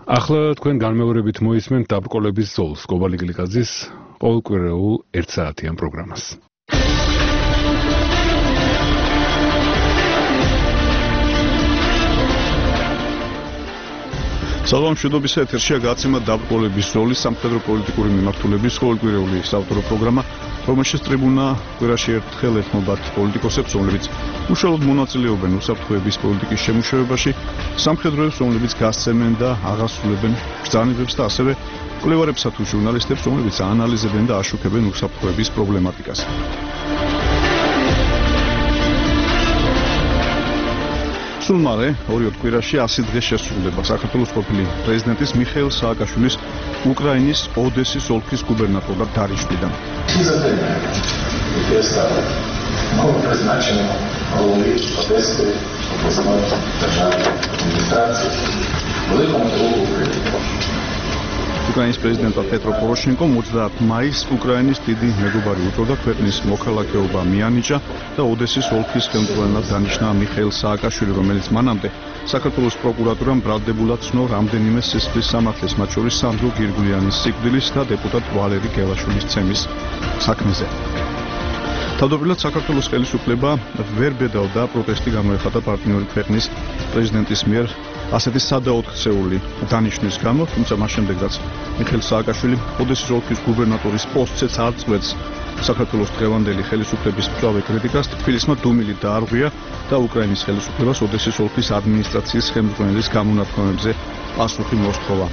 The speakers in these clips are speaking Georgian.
ახლა თქვენ განმეორებით მოისმენთ დაბრკოლების ზოლს კობალი გლიკაძის ყოველკვირეულ 1 საათიან პროგრამას. სალამშვიდობის ეთერშია გაცემა დაბრკოლების ზოლის სამხედრო პოლიტიკური მიმართულების ყოველკვირეული საავტორო პროგრამა, რომელშიც ტრიბუნა კვირაში ერთხელ ეთმობათ პოლიტიკოსებს, რომლებიც უშუალოდ მონაწილეობენ უსაფრთხოების პოლიტიკის შემუშავებაში, სამხედროებს, რომლებიც გასცემენ და აღასრულებენ ბრძანებებს და ასევე მკვლევარებსა თუ ჟურნალისტებს, რომლებიც აანალიზებენ და აშუქებენ უსაფრთხოების პრობლემატიკას. სულ მალე, 2 კვირაში 100 დღე შესრულდება საქართველოს ყოფილი პრეზიდენტის მიხეილ სააკაშვილის უკრაინის ოდესის ოლქის გუბერნატორად დანიშნვიდან. უკრაინის პრეზიდენტად პეტრო პოროშენკომ 30 მაისს უკრაინის დიდი მეგობარი უწოდა, ქვეყნის მოქალაქეობა მიანიჭა და ოდესის ოლქის ხელმძღვანელად დანიშნა მიხეილ სააკაშვილი, რომელიც მანამდე საქართველოს პროკურატურამ ბრალდებულად ცნო რამდენიმე სისხლის სამართლის, მათ შორის სანდრო გირგულიანის სიკვდილის და დეპუტატ ვალერი გელაშვილის ცემის საქმეზე. თავდაპირველად საქართველოს ხელისუფლება ვერ ბედავდა პროტესტი გამოეხატა პარტნიორი ქვეყნის პრეზიდენტის მიერ ასეთი სადაოთხცეული დანიშნვის გამო, თუმცა მას შემდეგ რაც მიხეილ სააკაშვილი ოდესის ოლქის გუბერნატორის პოსტზეც არ წყვეტს საქართველოს დღევანდელი ხელისუფლების მწვავე კრიტიკას, თბილისმა დუმილი დაარღვია და უკრაინის ხელისუფლებას ოდესის ოლქის ადმინისტრაციის ხელმძღვანელის გამონათქვამებზე პასუხი მოსთხოვა.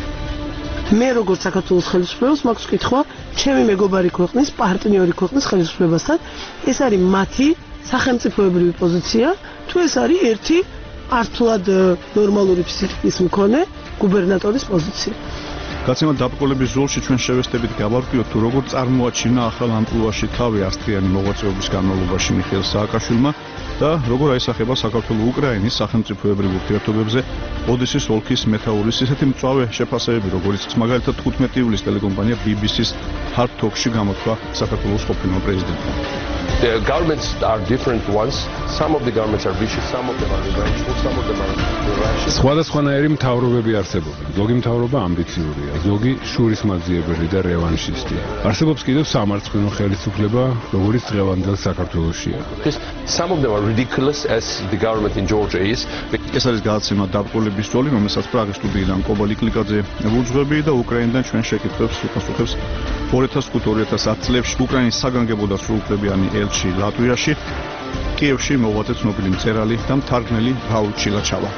მე როგორც საქართველოს ხელისუფლებას მაქვს კითხვა ჩემი მეგობარი ქვეყნის, პარტნიორი ქვეყნის ხელისუფლებასთან, ეს არის მათი სახელმწიფოებრივი პოზიცია, თუ ეს არის ერთი ართულად ნორმალური ფსიქიკის მქონე გუბერნატორის პოზიცია. გაცემა დაბრკოლების ზოლში ჩვენ შევესწრებით გავარკვიოთ თუ როგორ წარმოაჩინა ახალ ამპლუაში თავი ასტრიანი მოღვაწეობის განმავლობაში მიხეილ სააკაშვილმა და როგორ აისახება საქართველო-უკრაინის სახელმწიფოებრივ ურთიერთობებზე ოდესის ოლქის მეთაურის ისეთი მწვავე შეფასებები, როგორიც მაგალითად 15 ივლისს ტელეკომპანია BBC-ს Hard Talk-ში გამოთქვა საქართველოს ყოფილმა პრეზიდენტმა. The governments are different ones. Some of the governments are vicious, some of them are revengeful, some of them are rational. სხვადასხვანაირი მთავრობები არსებობენ. ზოგი მთავრობა ამბიციურია, ზოგი შურისმაძიებელი და რევანშისტია. არსებობს კიდევ სამარცხვინო ხელისუფლება, როგორც დღევანდელ საქართველოშია. Some of them are ridiculous as the government in Georgia is. ეს არის გადაცემა დაბრკოლების ზოლი, რომელსაც პრაღის სტუდიიდან კობალი გლიკაძე ვუძღვები და უკრაინიდან ჩვენ შეკითხვებს უპასუხებს 2005-2010 წლებში უკრაინის საგანგებო და სრულუფლებიანი ელჩი ლატვიაში, კიევში მოღვაწე ცნობილი მწერალი და მთარგმნელი რაულ ჩილაჩავა.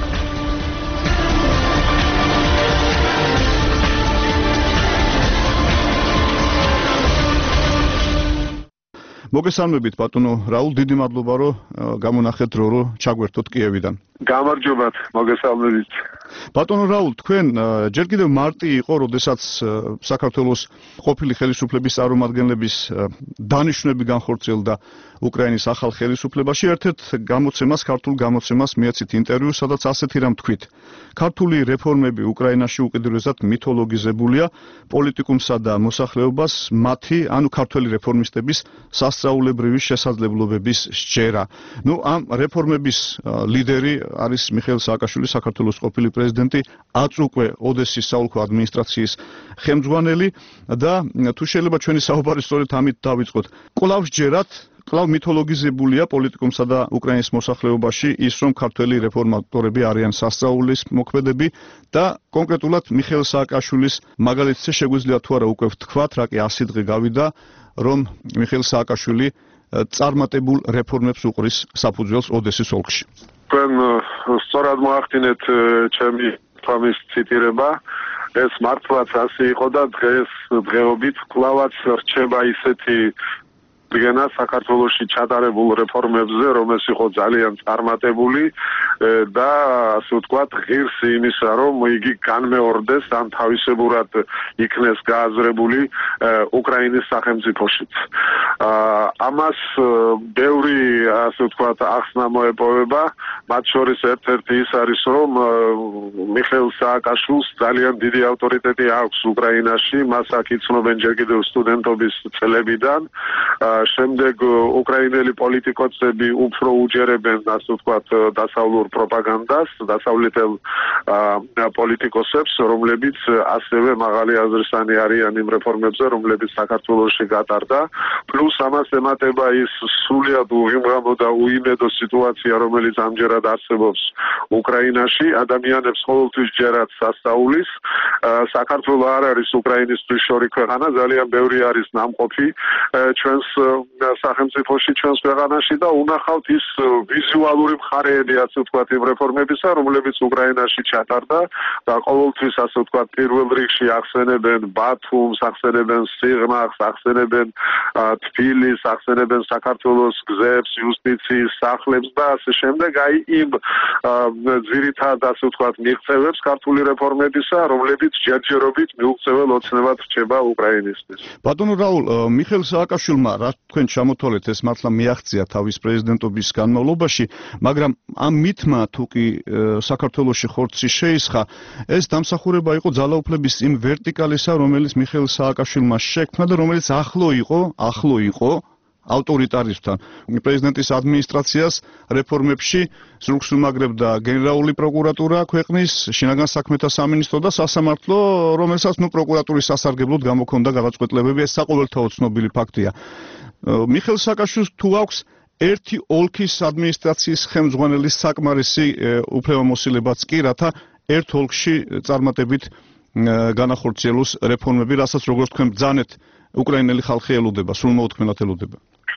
მოგესალმებით ბატონო რაულ, დიდი მადლობა რომ გამონახეთ დრო რომ ჩაგვერთოთ კიევიდან. გამარჯობათ, მოგესალმებით. ბატონო რაულ, თქვენ ჯერ კიდევ მარტი იყო, როდესაც საქართველოს ყოფილი ხელისუფლების წარმომადგენლების დანიშვნები განხორციელდა უკრაინის ახალ ხელისუფლებაში. ერთ-ერთ გამოცემას, ქართულ გამოცემას მიეცით ინტერვიუ, სადაც ასეთი რამ თქვით. ქართული რეფორმები უკრაინაში უკიდურესად მითოლოგიზებულია, პოლიტიკუმსა და მოსახლეობას მათი, ანუ ქართველი რეფორმისტების სასწაულებრივი შესაძლებლობების სჯერა. ამ რეფორმების ლიდერი არის მიხეილ სააკაშვილი, საქართველოს ყოფილი პრეზიდენტი, აწუკვე ოდესის საოლქო ადმინისტრაციის ხელმძღვანელი და თუ შეიძლება ჩვენი საუბარი სწორედ ამით დავიწყოთ. კვლავ სჯერათ, კვლავ მითოლოგიზებულია პოლიტიკუმსა და უკრაინის მოსახლეობაში ის, რომ ქართველი რეფორმატორები არიან სასწაულის მოქმედები და კონკრეტულად მიხეილ სააკაშვილის მაგალითზე შეგვიძლია თუ არა უკვე ვთქვათ, რა კი 100 დღე გავიდა, რომ მიხეილ სააკაშვილი წარმატებულ რეფორმებს უყრის საფუძველს ოდესის ოლქში. თქვენ სწორად მოახდინეთ ჩემი თამის ციტირება. ეს მართლაც ასე იყო და დღეობით კვლავაც რჩება ისეთი გენა საქართველოში ჩატარებულ რეფორმებზე, რომელიც იყო ძალიან წარმატებული და ასე ვთქვათ, ღირს იმისა, რომ იგი განმეორდეს ან თავისებურად იქნეს გააზრებული უკრაინის სახელმწიფოშიც. ამას ბევრი ასე ვთქვათ, ახსნა მოეპოვება, მათ შორის ერთ-ერთი ის არის, რომ მიხეილ სააკაშვილს ძალიან დიდი ავტორიტეტი აქვს უკრაინაში, მას აქ იცნობენ ჯერ კიდევ სტუდენტობის წლებიდან. შემდეგ უკრაინელი პოლიტიკოსები უფრო უჯერებენ, ასე ვთქვათ, დასავლურ პროპაგანდას, დასავლეთელ პოლიტიკოსებს, რომლებიც ასევე მაღალი აზრისანი არიან იმ რეფორმებზე, რომლებიც საქართველოში გატარდა. პლუს ამას ემატება ის სრულიად უღიმრამო და უიმედო სიტუაცია, რომელიც ამჯერად არსებობს უკრაინაში. ადამიანებს ყოველთვის ჯერათ სასწაულის. საქართველო არ არის უკრაინისთვის შორი ქვეყანა, ძალიან ბევრი არის ნამყოფი ჩვენს სახელმწიფოში, ჩვენს ქვეყანაში და უნახავთ ის ვიზუალური მხარეები, ასე ვთქვათ, იმ რეფორმებისა, რომლებიც უკრაინაში ჩატარდა და ყოველთვის, ასე ვთქვათ, პირველ რიგში ახსენებენ ბათუმს, ახსენებენ სიღნაღს, ახსენებენ თბილისს, ახსენებენ საქართველოს გზებს, იუსტიციის სახლებს და ასე შემდეგ. აი იმ ძირითად, ასე ვთქვათ, მიღწევებს ქართული რეფორმებისა, რომლებიც ჯერჯერობით მიუღწეվել ოცნებად რჩება უკრაინისთვის. ბატონო რაულ, მიხეილ სააკაშვილმა რა თქვენ ჩამოთვალეთ, ეს მართლა მიაღწია თავის პრეზიდენტობის განმავლობაში, მაგრამ ამ მითმა თუ კი საქართველოში ხორცი შეისხა, ეს დამსახურება იყო ძალაუფლების იმ ვერტიკალისა, რომელიც მიხეილ სააკაშვილმა შექმნა და რომელიც ახლო იყო ავტორიტარიზმთან. პრეზიდენტის ადმინისტრაციას რეფორმებში ზურგს უმაგრებდა გენერალური პროკურატურა ქვეყნის, შინაგან საქმეთა სამინისტრო და სასამართლო, რომელსაც პროკურატურის სასარგებლოდ გამოქონდა გადაწყვეტილებები, ეს საყოველთაო ცნობილი ფაქტია. მიხეილ სააკაშვილს თუ აქვს ერთი ოლქის ადმინისტრაციის ხელმძღვანელის საკმარისი უფლებამოსილებაც კი, რათა ერთ ოლქში წარმატებით განახორციელოს რეფორმები, რასაც როგორც თქვენ ბრძანეთ, უკრაინელი ხალხი ელოდება, სრულმოუთხმელად ელოდება.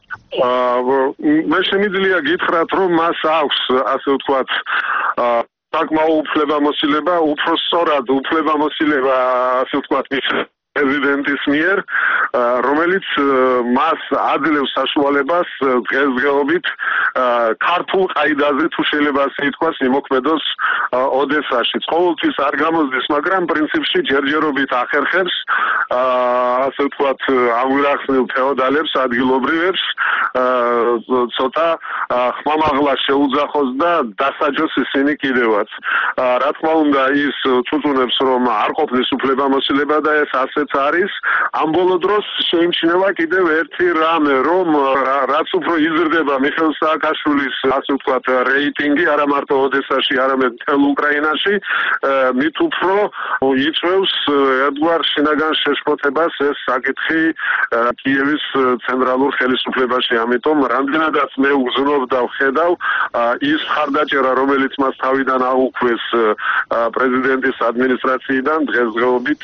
მე შემიძლია გითხრათ, რომ მას აქვს, ასე ვთქვათ, საკმაო უფლებამოსილება, უფრო სწორად უფლებამოსილება, ასე ვთქვათ, პრეზიდენტის მიერ, რომელიც მას აძლევს საშუალებას დღესდღეობით ქართულ ყაიდაზე, თუ შეიძლება ასე ითქვას, იმოქმედოს ოდესაში. ყოველთვის არ გამოსდის, მაგრამ პრინციპში ჯერჯერობით ახერხებს, ასე ვთქვათ, ამგვარახსნილ ფეოდალებს, ადგილობრივებს, ცოტა ხმამაღლა შეუძახოს და დასაჯოს ისინი კიდევაც. რა თქმა უნდა, ის წუწუნებს, რომ არ ყოფნის უფლებამოსილება და ეს ასე არის. ამ ბოლო დროს შეიმჩნევა კიდევ ერთი რამე, რომ რაც უფრო იზრდება მიხეილ სააკაშვილის, ასე ვთქვათ, რეიტინგი, არა მარტო ოდესაში, არამედ მთელ უკრაინაში, მით უფრო იწვევს ერთგვარ შინაგან შეშფოთებას ეს საკითხი კიევის ცენტრალურ ხელისუფლებაში. ამიტომ რამდენადაც მე უგზნობ და ვხედავ, ის მხარდაჭერა, რომელიც მას თავიდან აუქვეს პრეზიდენტის ადმინისტრაციიდან, დღესდღეობით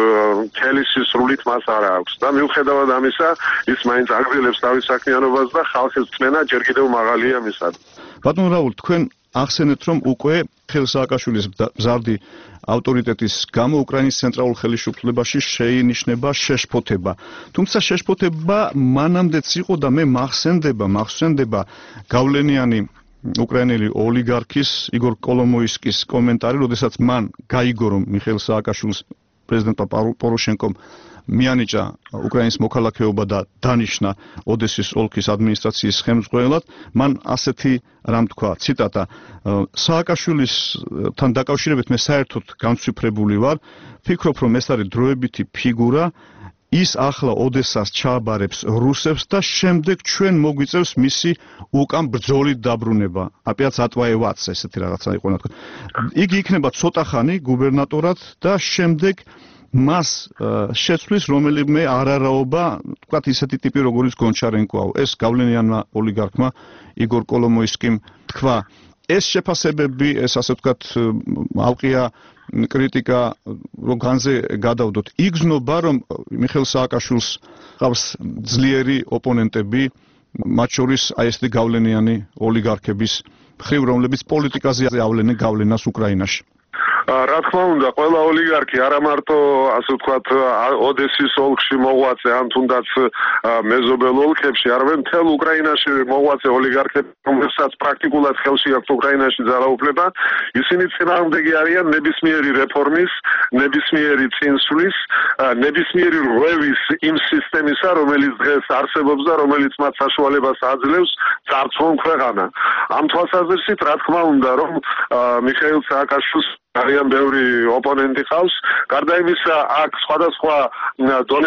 სრულით მას არ აქვს და მიუხედავად ამისა, ის მაინც აგრძელებს თავის საქმიანობას და ხალხის წმენა ჯერ კიდევ მაღალია მისად. ბატონ რაულ, თქვენ ახსენეთ, რომ უკვე მიხეილ სააკაშვილის მზარდი ავტორიტეტის გამო უკრაინის ცენტრალურ ხელისუფლებაში შეინიშნება შეშფოთება. თუმცა შეშფოთება მანამდეც იყო და მე მახსენდება გავლენიანი უკრაინელი ოლიგარქის იგორ კოლომოისკის კომენტარი, როდესაც მან გაიგო, რომ მიხეილ სააკაშვილს პრეზიდენტ პოროშენკომ მიანიჭა უკრაინის მოქალაქეობა და დანიშნა ოდესის ოლქის ადმინისტრაციის ხელმძღვანელად, მან ასეთი რამ თქვა, ციტატა: სააკაშვილისთან დაკავშირებით მე საერთოდ გამცვიფრებული ვარ, ფიქრობ, რომ ეს არის დროებითი ფიგურა, ის ახლა ოდესას ჩააბარებს რუსებს და შემდეგ ჩვენ მოგვიწევს მისი უკან ბრძოლით დაბრუნება. აპიაც ატვაევაც ესეთი რაღაცა იყო რა თქმა. იგი იქნება ცოტა ხანი გუბერნატორად და შემდეგ მას შეცვლის რომელიმე არარაობა, თქვათ ისეთი ტიპი როგორც გონჩარენკოა. ეს გავლენიანმა ოლიგარქმა იგორ კოლომოისკიმ თქვა. ეს შეფასებები, ეს ასე ვთქვათ, ალყია კრიტიკა რომ განზე გადავდოთ. იგრძნობა, რომ მიხეილ სააკაშვილს ყავს ძლიერი ოპონენტები, მათ შორის აი ესეთი გავლენიანი ოლიგარქების მხრივ, რომლებიც პოლიტიკაზე ავლენენ გავლენას უკრაინაში. რა თქმა უნდა, ყველა ოლიგარქი არა მარტო, ასე ვთქვათ, ოდესის ოლქში მოღვაწე, ან თუნდაც მეზობელ ოლქებში, არამედ მთელ უკრაინაში მოღვაწე ოლიგარქები, რომელსაც პრაქტიკულად ხელში აქვს უკრაინაში ძალაუფლება, ისინი წინააღმდეგი არიან ნებისმიერი რეფორმის, ნებისმიერი წინსვლის, ნებისმიერი რვევის იმ სისტემისა, რომელიც დღეს არსებობს და რომელიც მათ საშუალებას აძლევს წარწმონ ქვეყანა. ამ თვალსაზრისით, რა თქმა უნდა, რომ მიხეილ სააკაშვილს ძალიან ბევრი ოპონენტი ყავს. გარდა იმისა, აქ სხვადასხვა დონეზე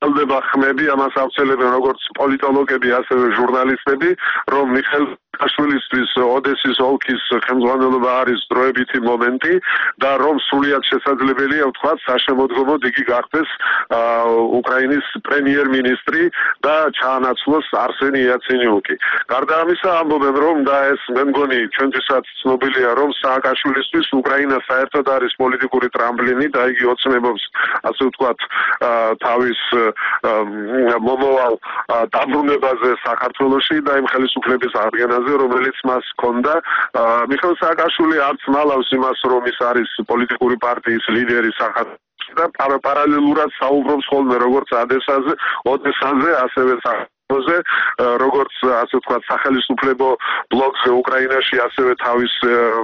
ელდება ხმები, ამას ავრცელებენ როგორც პოლიტოლოგები, ასევე ჟურნალისტები, რომ მიხეილ სააკაშვილისთვის ოდესის ოლქის ხელმძღვანელობა არის დროებითი მომენტი და რომ სრულიად შესაძლებელია ვთქვათ საშემოდგომოდ იგი გახდეს უკრაინის პრემიერ-მინისტრი და ჩაანაცვლოს არსენი იაცენიუკი. გარდა ამისა ამბობენ რომ და ეს მე მგონი ჩვენთვისაც ცნობილია რომ სააკაშვილისთვის უკრაინა საერთოდ არის პოლიტიკური ტრამპლინი და იგი ოცნებობს ასე ვთქვათ თავის მომავალ დაბრუნებაზე საქართველოში და იმ ხელისუფლების აღდგენაზე რომელიც მას ჰქონდა. მიხეილ სააკაშვილი არც მალავს იმას რომ ის არის პოლიტიკური პარტიის ლიდერი საქართველოში და პარალელურად საუბრობს ხოლმე როგორც ოდესაზე ასევე როგორც ასე ვთქვათ სახელმწიფო ბლოკზე უკრაინაში ასევე თავის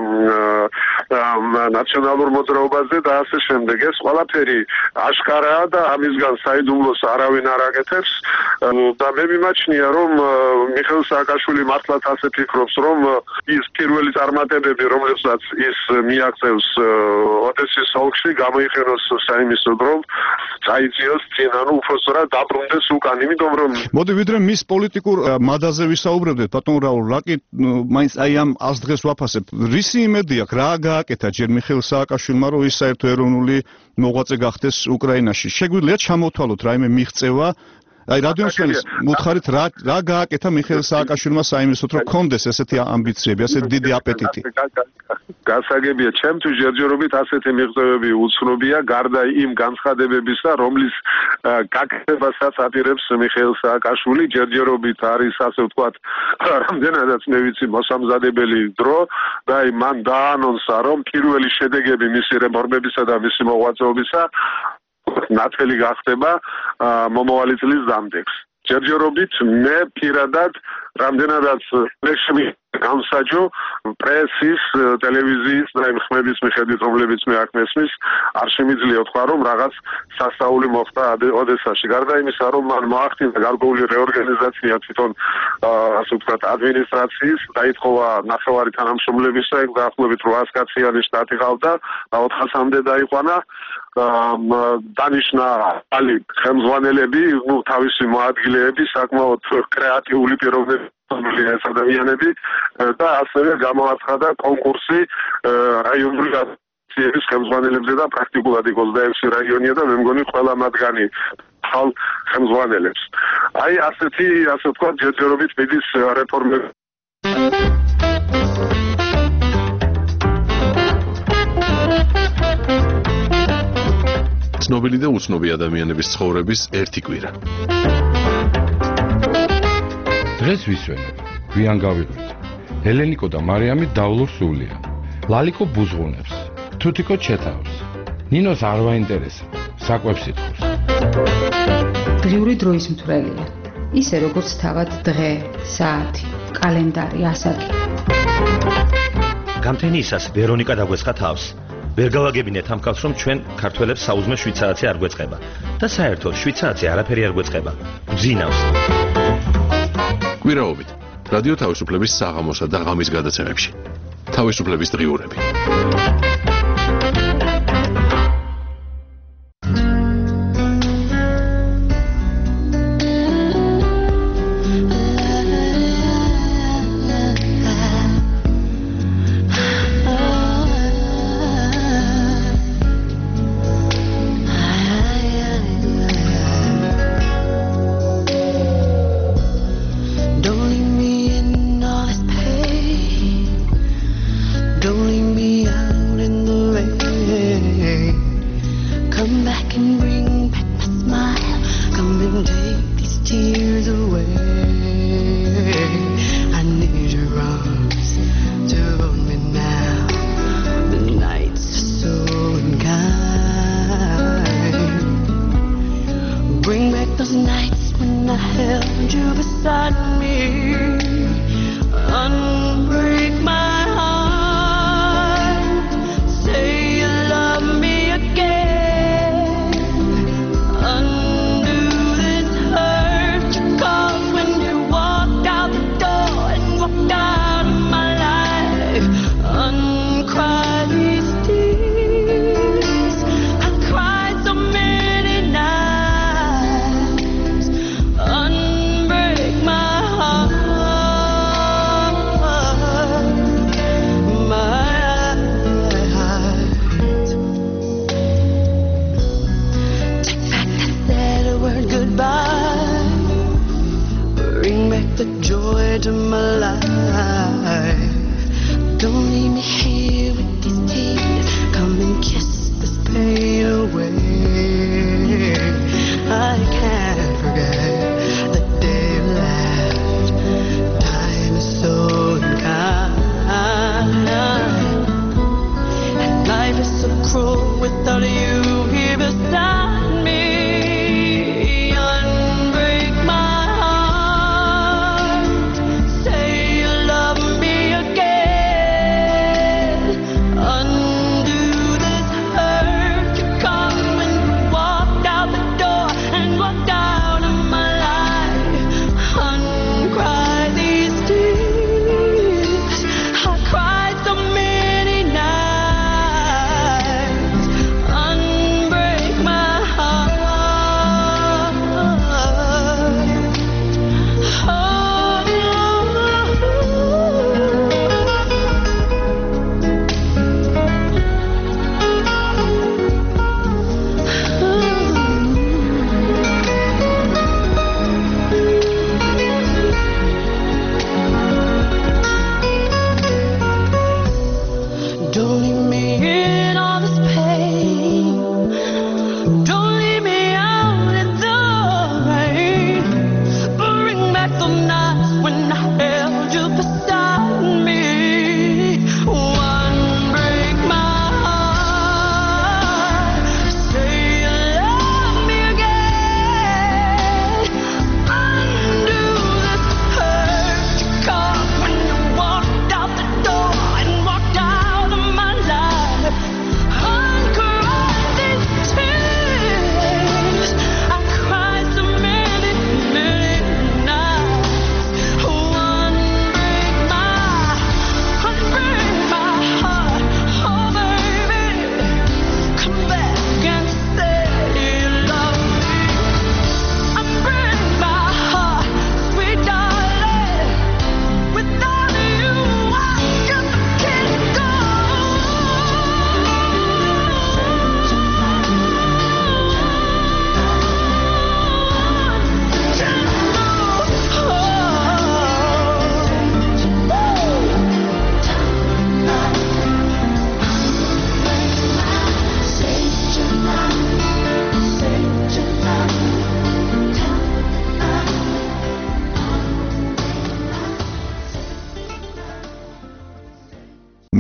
ნაციონალურ მოძრაობაზე და ასე შემდეგ. ეს ყველაფერი აშკარაა და ამისგან საიდუმლოს არავინ არ აკეთებს და მე მიმაჩნია რომ მიხეილ სააკაშვილი მართლაც ასე ფიქრობს რომ ის პირველი წარმატებები რომლებსაც ის მიაღწევს ოდესის ოლქში გამოიყენოს საიმისოდ რომ წაიწიოს წინ ანუ უბრალოდ დაბრუნდეს უკან იმიტომ რომ მოდი ვიდრე მის პოლიტიკურ მადაზე ვისაუბრებდეთ ბატონ რაულ რაკი მაინც აი ამ 100 დღეს ვაფასებ რისი იმედი აქვს რა გააკეთა ჯერ მიხეილ სააკაშვილმა რომ ის საერთო ეროვნული მოღვაწე გახდეს უკრაინაში შეგვიძლია ჩამოთვალოთ რაიმე მიღწევა აი რადიოსმენის მოთხარით რა გააკეთა მიხეილ სააკაშვილმა საიმისოდ რომ კონდეს ესეთი ამბიციები ასეთი დიდი აპეტიტი გასაგებია ჩემთვის ჯერჯერობით ასეთი მიღწევები უცნობია გარდა იმ განცხადებებისა რომლის გაკეთებასაც აპირებს მიხეილ სააკაშვილი ჯერჯერობით არის ასე ვთქვათ რამდენადაც მე ვიცი მოსამზადებელი დრო და აი მან დაანონსა რომ პირველი შედეგები მისი რეფორმებისა და მისი მოღვაწეობისა ნათელი გახდება მომავალი წლის დამდეგს. ჯერჯერობით მე პირადად რამდენადაც ლექსები გამსაჯო პრესის, ტელევიზიის და იმ ხმების მიხედვით რომლებიც მე აქ მესმის არ შემიძლია ვთქვა რომ რაღაც სასწაული მოხდა ოდესაში. გარდა იმისა რომ მან მოახდინა გარკვეული რეორგანიზაცია თვითონ ასე ვთქვათ ადმინისტრაციის დაითხოვა ნახევარი თანამშრომლებისა ეგ დაახლოებით 800 კაციანი შტატი ყავდა და 400-მდე დაიყვანა დანიშნა ალი ხელმძღვანელები თავისი მოადგილეები საკმაოდ კრეატიული პიროვნებები ეს ადამიანები და ასევე გამოაცხადა კონკურსი რაიონული აციების ხელმძღვანელებზე და პრაქტიკულად 26 რაიონია და მე მგონი ყველა მათგანი ხალ ხელმძღვანელებს. აი ასეთი ასე ვთქვათ ჯერჯერობით მიდის რეფორმები. ცნობილი და უცნობი ადამიანების ცხოვრების ერთი კვირა. დღეს ვისვენებ, გვიან გავიღვით. ელენიკო და მარიამი დავლურ სულია. ლალიკო ბუზღუნებს, თუთიკო ჩეთავს. ნინოს არ ვაინტერესებს, საკვებს ითხოვს. დღიური დროის მთვრელია. ისე როგორც თავად დღე, საათი, კალენდარი, ასაკი. გამთენიისას ვერონიკა დაგვეცხა თავს. ვერ გავაგებინეთ ამ კაცს რომ ჩვენ ქართველებს საუზმე 7 საათი არ გვეწყება და საერთოდ 7 საათი არაფერი არ გვეწყება. გძინავს. კვირაობით რადიო თავისუფლების საღამოსა და ღამის გადაცემებში. თავისუფლების დღიურები. Don't leave me out in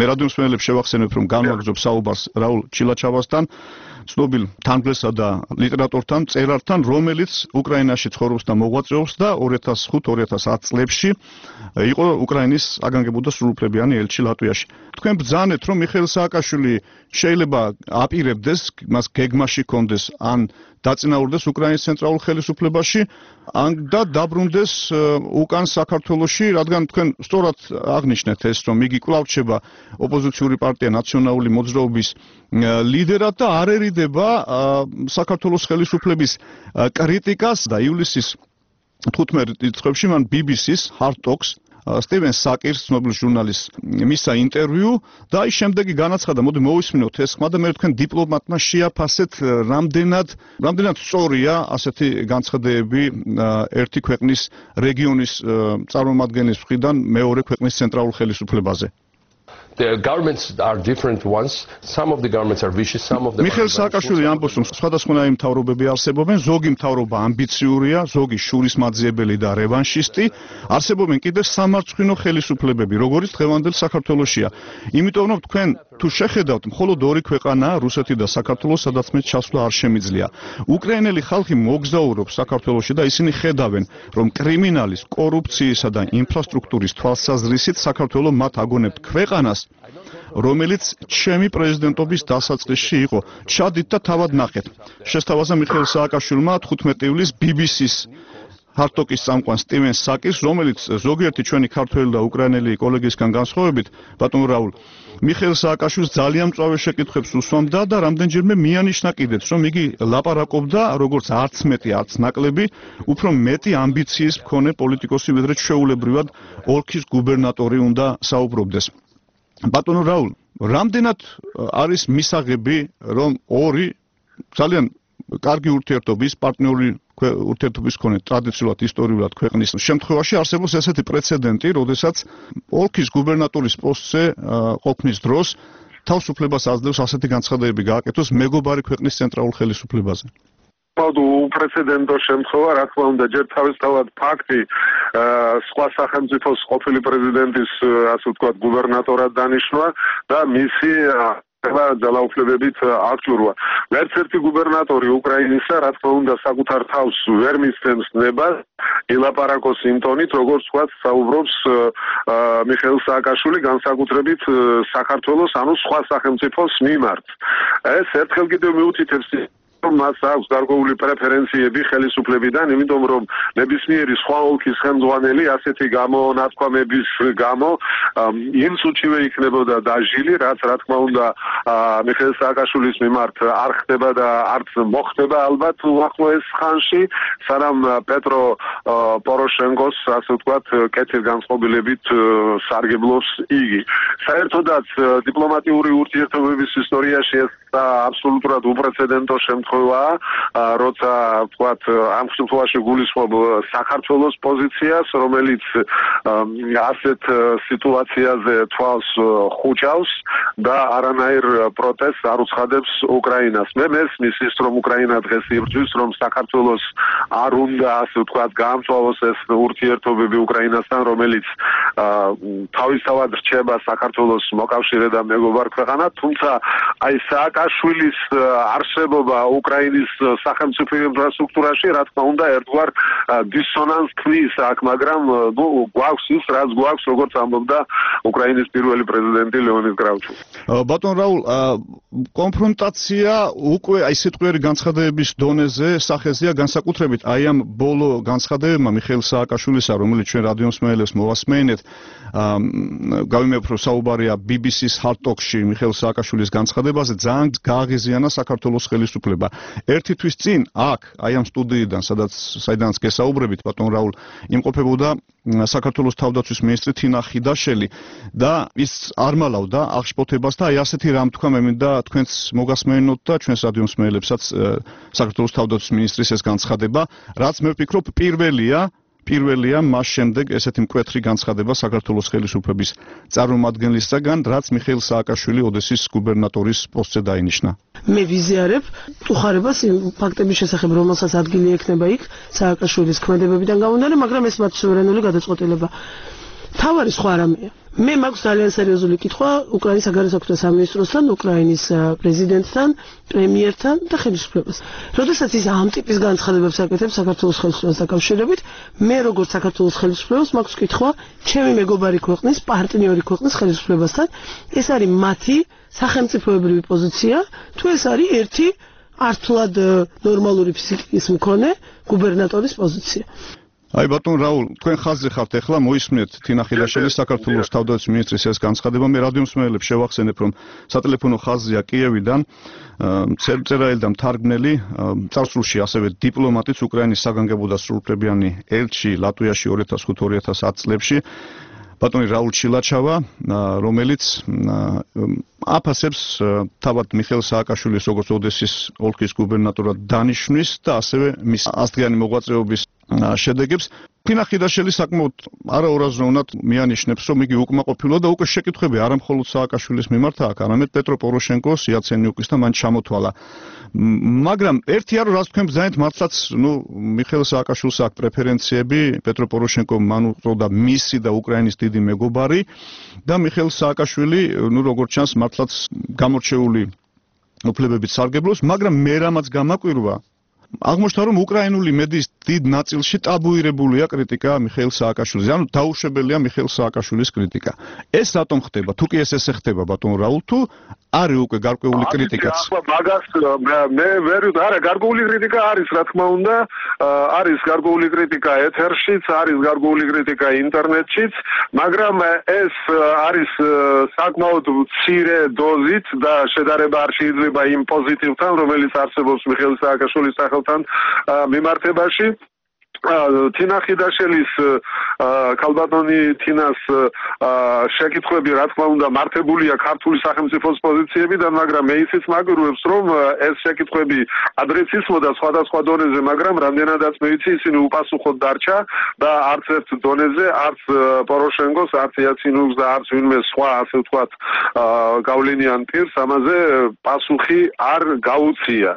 რადიოს მსმენელებს შევახსენებ, რომ განვაგრძობ საუბარს რაულ ჩილაჩავასთან, ცნობილ თანმგლესა და ლიტერატორთან, მწერალთან, რომელიც უკრაინაში ცხოვრობს და მოღვაწეობს და 2005-2010 წლებში იყო უკრაინის აგანგებოდა სრულუფლებიანი ელჩი ლატვიაში. თქვენ ბრძანეთ, რომ მიხეილ სააკაშვილი შეიძლება აპირებდეს, მას გეგმაში კონდეს ან დაწინაურდეს უკრაინის ცენტრალურ ხელისუფლებაში, ან და დაბრუნდეს უკან საქართველოში, რადგან თქვენ სწორად აღნიშნეთ ეს, რომ იგი კვლავ რჩება ოპოზიციური პარტია ნაციონალური მოძრაობის ლიდერად და არ ერიდება საქართველოს ხელისუფლების კრიტიკას და ივლისის 15 რიცხვებში მან BBC-ს Hard Talks სტივენ საკირს, ცნობილ ჟურნალისტს მისცა ინტერვიუ და ის შემდეგი განაცხადა, მოდი მოვისმინოთ ეს ხმა და მე თქვენ დიპლომატმა შეაფასეთ, რამდენად სწორია ასეთი განცხადებები ერთი ქვეყნის რეგიონის წარმომადგენლის მხრიდან მეორე ქვეყნის ცენტრალურ ხელისუფლებაზე. The governments are different ones. Some of the governments are vicious, some of them მიხეილ სააკაშვილი ამბობს, რომ სხვადასხვანაირი მთავრობები არსებობენ, ზოგი მთავრობა ამბიციურია, ზოგი შურისმაძიებელი და რევანშისტი, არსებობენ კიდევ სამარცხვინო ხელისუფლებები, როგორც დღევანდელ საქართველოშია. იმიტომ რომ თქვენ თუ შეხედავთ, მხოლოდ ორი ქვეყანაა, რუსეთი და საქართველო, სადაც მე ჩასვლა არ შემიძლია. უკრაინელი ხალხი მოგზაურობს საქართველოში და ისინი ხედავენ, რომ კრიმინალის, კორუფციისა და ინფრასტრუქტურის თვალსაზრისით საქართველო მათ აგონებთ ქვეყანას, რომელიც ჩემი პრეზიდენტობის დასაწყისში იყო. ჩადით და თავად ნახეთ. შესთავაზა მიხეილ სააკაშვილმა 15 ივლისს BBC-ს Hard Talks-ის წამყვან სტივენ საკირს, რომელიც ზოგიერთი ჩვენი ქართველი და უკრაინელი კოლეგისგან განსხვავებით, ბატონ რაულ, მიხეილ სააკაშვილს ძალიან მწვავე შეკითხვებს უსვამდა და რამდენჯერმე მიანიშნა კიდეც, რომ იგი ლაპარაკობდა როგორც არც მეტი, არც ნაკლები, უფრო მეტი ამბიციის მქონე პოლიტიკოსი, ვიდრე ჩვეულებრივად ოლქის გუბერნატორი უნდა საუბრობდეს. ბატონო რაულ, რამდენად არის მისაღები, რომ ორი ძალიან კარგი ურთიერთობის, პარტნიორული ურთიერთობის მქონე ტრადიციულად ისტორიულად ქვეყნის შემთხვევაში არსებობს ესეთი პრეცედენტი, როდესაც ოლქის გუბერნატორის პოსტზე ყოფნის დროს თავისუფლებას აძლევს ასეთი განცხადებები გააკეთოს მეგობარი ქვეყნის ცენტრალურ ხელისუფლებაზე. უპრეცედენტო შემთხვევა, რა თქმა უნდა, ჯერ თავისთავად ფაქტი სხვა სახელმწიფოს ყოფილი პრეზიდენტის, ასე ვთქვათ, გუბერნატორად დანიშნვა და მისი ძალაუფლებებით აღჭურვა. ვერც ერთი გუბერნატორი უკრაინისა, რა თქმა უნდა, საკუთარ თავს ვერ მისცემს ნებას ილაპარაკოს იმ ტონით, როგორც ვთქვათ, საუბრობს მიხეილ სააკაშვილი განსაკუთრებით საქართველოს, ანუ სხვა სახელმწიფოს მიმართ. ეს ერთხელ კიდევ მიუთითებს მას აქვს გარკვეული პრეფერენციები ხელისუფლებიდან, იმიტომ რომ ნებისმიერი სხვა ოლქის ხელმძღვანელი ასეთი გამონათქვამების გამო იმ წუთშივე იქნებოდა დაჟილი, რაც რა თქმა უნდა მიხეილ სააკაშვილის მიმართ არ ხდება და არც მოხდება ალბათ უახლოეს ხანში, სანამ პეტრო პოროშენკოს, ასე ვთქვათ, კეთილგანწყობილებით სარგებლობს იგი. საერთოდაც დიპლომატიური ურთიერთობების ისტორიაში ეს აბსოლუტურად უპრეცედენტო შემთხვევაა, როცა ვთქვათ, ამ შემთხვევაში გულისხმობ საქართველოს პოზიციას, რომელიც ასეთ სიტუაციაზე თვალს ხუჭავს და არანაირ პროტესტს არ უცხადებს უკრაინას. მე მესმის ის, რომ უკრაინა დღეს იბრძვის, რომ საქართველოს არ უნდა, ასე ვთქვათ, გაამწვავოს ეს ურთიერთობები უკრაინასთან, რომელიც თავისთავად რჩება საქართველოს მოკავშირე და მეგობარ ქვეყანა, თუმცა აი სააკაშვილის არსებობა უკრაინის სახელმწიფო ინფრასტრუქტურაში, რა თქმა უნდა, ერთგვარ დისონანსს ქმნის აქ, მაგრამ გვაქვს ის, რაც გვაქვს, როგორც ამბობდა უკრაინის პირველი პრეზიდენტი ლეონიდ კრავჩუკი. ბატონ რაულ, კონფრონტაცია უკვე აი სიტყვიერი განცხადებების დონეზე, სახეზეა, განსაკუთრებით აი ამ ბოლო განცხადებებმა მიხეილ სააკაშვილისა, რომელიც ჩვენ რადიო მსმენელებს მოვასმენეთ, გავიმეორებ, რომ საუბარია BBC-ს Hard Talks-ში მიხეილ სააკაშვილის განცხადებაზე, ძალიან გააღიზიანა საქართველოს ხელისუფლება. ერთი თვის წინ აქ, აი ამ სტუდიიდან, საიდანაც გესაუბრებით, ბატონ რაულ, იმყოფებოდა საქართველოს თავდაცვის მინისტრი თინა ხიდაშელი და ის არ მალავდა აღშფოთებას და აი ასეთი რამ თქვა, მე მინდა თქვენც მოგასმენოთ და ჩვენს რადიო მსმენელებსაც საქართველოს თავდაცვის მინისტრის ეს განცხადება, რაც მე ვფიქრობ პირველია მას შემდეგ ესეთი მკვეთრი განცხადება საქართველოს ხელისუფლების წარმომადგენლისაგან, რაც მიხეილ სააკაშვილი ოდესის გუბერნატორის პოსტზე დაინიშნა. მე ვიზიარებ უხარებას იმ ფაქტების შესახებ, რომელსაც ადგილი ექნება იქ სააკაშვილის ქმედებებიდან გამომდინარე, მაგრამ ეს მათ სუვერენული გადაწყვეტილება. თავარი სხვა რამეა. მე მაქვს ძალიან სერიოზული კითხვა უკრაინის საგარეო საქმეთა სამინისტროსთან, უკრაინის პრეზიდენტთან, პრემიერთან და ხელისუფლებას. როდესაც ის ამ ტიპის განცხადებებს აკეთებს საქართველოს ხელისუფლებას დაკავშირებით, მე როგორც საქართველოს ხელისუფლებას მაქვს კითხვა ჩემი მეგობარი ქვეყნის, პარტნიორი ქვეყნის ხელისუფლებასთან, ეს არის მათი სახელმწიფოებრივი პოზიცია, თუ ეს არის ერთი ართლად ნორმალური ფსიქიკის მქონე გუბერნატორის პოზიცია. აი ბატონ რაულ, თქვენ ხაზზე ხართ ახლა მოისმენთ თინა ხილაშვილის საქართველოს თავდაცვის მინისტრის ეს განცხადება. მე რადიო მსმენელებს შევახსენებ, რომ სატელეფონო ხაზია კიევიდან წერილი და მთარგმნელი, წარსულში ასევე დიპლომატიც, უკრაინის საგანგებო და სრულუფლებიანი ელჩი ლატვიაში 2005-2010 წლებში, ბატონი რაულ ჩილაჩავა, რომელიც აფასებს თავად მიხეილ სააკაშვილის როგორც ოდესის ოლქის გუბერნატორად დანიშვნის და ასევე მის ასდღიანი მოღვაწეობის შედეგებს. თინა ხილაშვილი საკმაოდ არაორაზროვნად მიანიშნებს, რომ იგი უკმაყოფილო და უკვე შეკითხვები არა მხოლოდ სააკაშვილის მიმართ აქვს, არამედ პეტრო პოროშენკოს, იაცენიუკის და მან ჩამოთვალა. მაგრამ ერთია რომ რაც თქვენ ბრძანეთ მართლაც, მიხეილ სააკაშვილს აქვს პრეფერენციები, პეტრო პოროშენკო მან უწოდა მისი და უკრაინის დიდი მეგობარი და მიხეილ სააკაშვილი, როგორც ჩანს, მართლაც გამორჩეული უფლებებით სარგებლობს, მაგრამ მე რამაც გამაკვირვა აღმოჩნდა, რომ უკრაინული მედიის დიდ ნაწილში ტაბუირებულია კრიტიკა მიხეილ სააკაშვილზე, ანუ დაუშვებელია მიხეილ სააკაშვილის კრიტიკა. ეს რატომ ხდება? თუ კი ეს ხდება, ბატონ რაულ, თუ არის უკვე გარკვეული კრიტიკაც? მაგას მე ვერ არა, გარკვეული კრიტიკა არის, რა თქმა უნდა, არის გარკვეული კრიტიკა ეთერშიც, არის გარკვეული კრიტიკა ინტერნეტშიც, მაგრამ ეს არის საკმაოდ მცირე დოზით და შედარება არ შეიძლება იმ პოზიტივთან, რომელიც არსებობს მიხეილ სააკაშვილის სახელთან მიმართებაში. თინა ხილაშვილის ქალბატონი თინას შეკითხვები რა თქმა უნდა მართებულია ქართული სახელმწიფოს პოზიციებიდან, მაგრამ მე ისიც მაგვირგვებს, რომ ეს შეკითხვები ადრესისმოდა სხვადასხვა დონეზე, მაგრამ რამდენადაც მე ვიცი, ისინი უპასუხოდ დარჩა და არც ერთ დონეზე, არც პოროშენკოს, არც იაცენიუკს და არც ვინმე სხვა, ასე ვთქვათ, გავლენიან პირს ამაზე პასუხი არ გაუწია.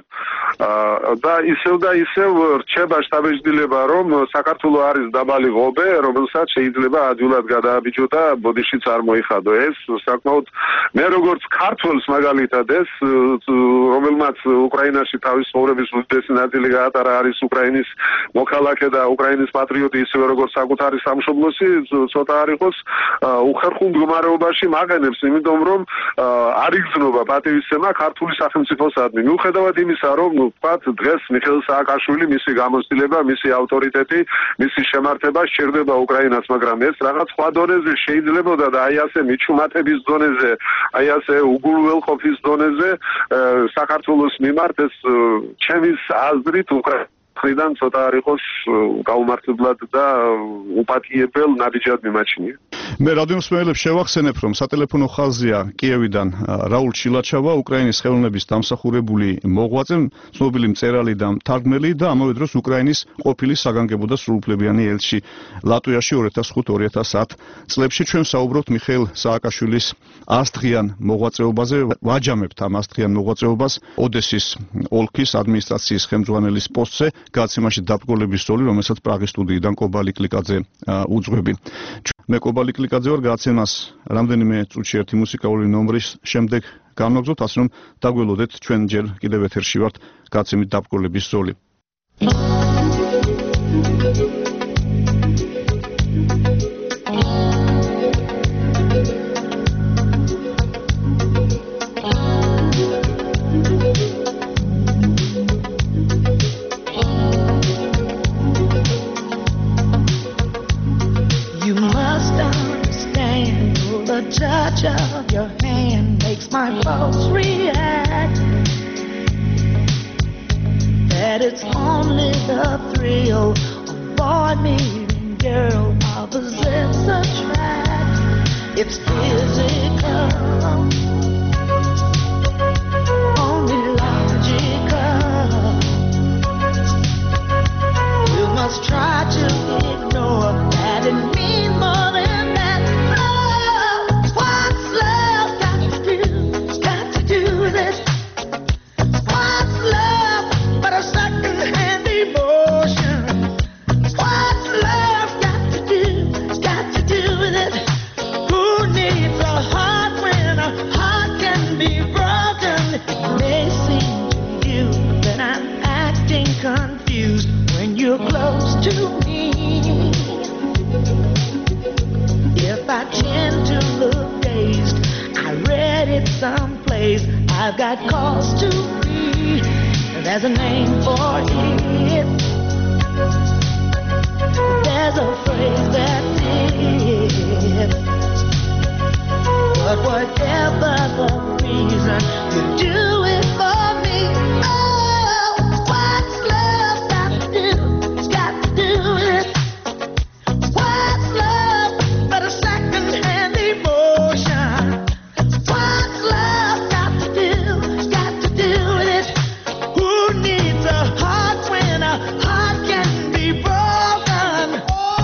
და ისევ რჩება შთაბეჭდილება, რომ საქართველოს არის დაბალი ღობე, რომელსაც შეიძლება ადვილად გადააბიჯო და ბოდიშიც არ მოიხადო. ეს საკმაოდ მე როგორც ქართველს მაგალითად ეს, რომელმაც უკრაინაში თავის ცხოვრების უდიდესი ნაწილი გაატარა, არის უკრაინის მოქალაქე და უკრაინის პატრიოტი, ისევე როგორც საკუთარი სამშობლოსი, ცოტა არ იყოს უხერხულ მდგომარეობაში მაყენებს, იმიტომ რომ არ იგრძნობა პატივისცემა ქართული სახელმწიფოსადმი. მიუხედავად იმისა, რომ ვთქვათ, დღეს მიხეილ სააკაშვილი, მისი გამოცდილება, მისი ავტორიტეტი, მისი შემართება სჭირდება უკრაინას, მაგრამ ეს რაღაც სხვა დონეზე შეიძლებოდა და აი ასე მიჩუმატების დონეზე, აი ასე უგულველყოფის დონეზე საქართველოს მიმართ ეს ჩემის აზრით უკრაინიდან ცოტა არ იყოს გაუმართლებლად და უპატიებელ ნაბიჯად მიმაჩნია. მე რადიო მსმენელებს შევახსენებ, რომ სატელეფონო ხაზია კიევიდან რაულ ჩილაჩავა, უკრაინის ხელოვნების დამსახურებული მოღვაწე, ცნობილი მწერალი და მთარგმნელი და ამავე დროს უკრაინის ყოფილი საგანგებო და სრულუფლებიანი ელჩი ლატვიაში 2005-2010 წლებში. ჩვენ საუბრობთ მიხეილ სააკაშვილის ასდღიან მოღვაწეობაზე, ვაჯამებთ ამ ასდღიან მოღვაწეობას ოდესის ოლქის ადმინისტრაციის ხელმძღვანელის პოსტზე, გაცემაში დაბრკოლების როლი, რომელსაც პრაღის სტუდიიდან კობალი კლიკაძე უძღვები. მე კობალი კლიკაძე ვარ, გაცემას რამდენიმე წუთში ერთი მუსიკალური ნომრის შემდეგ განვაგზავნოთ, ასე რომ დაგველოდეთ, ჩვენ ჯერ კიდევ ეთერში ვართ გაცემით დაბრკოლების როლი. Touch of your hand makes my pulse react. That it's only the thrill of boy meeting girl opposites attract. It's physical, only logical. You must try to ignore that it means more than that. With it. that calls to me. There's a name for it. There's a phrase that did. But whatever the reason, you do it for me. Oh, what's love got to do? It's got to do with it. What's love but a second-hand emotion? What's love got to do? It's got to do with it. Who needs a heart when a heart can be broken?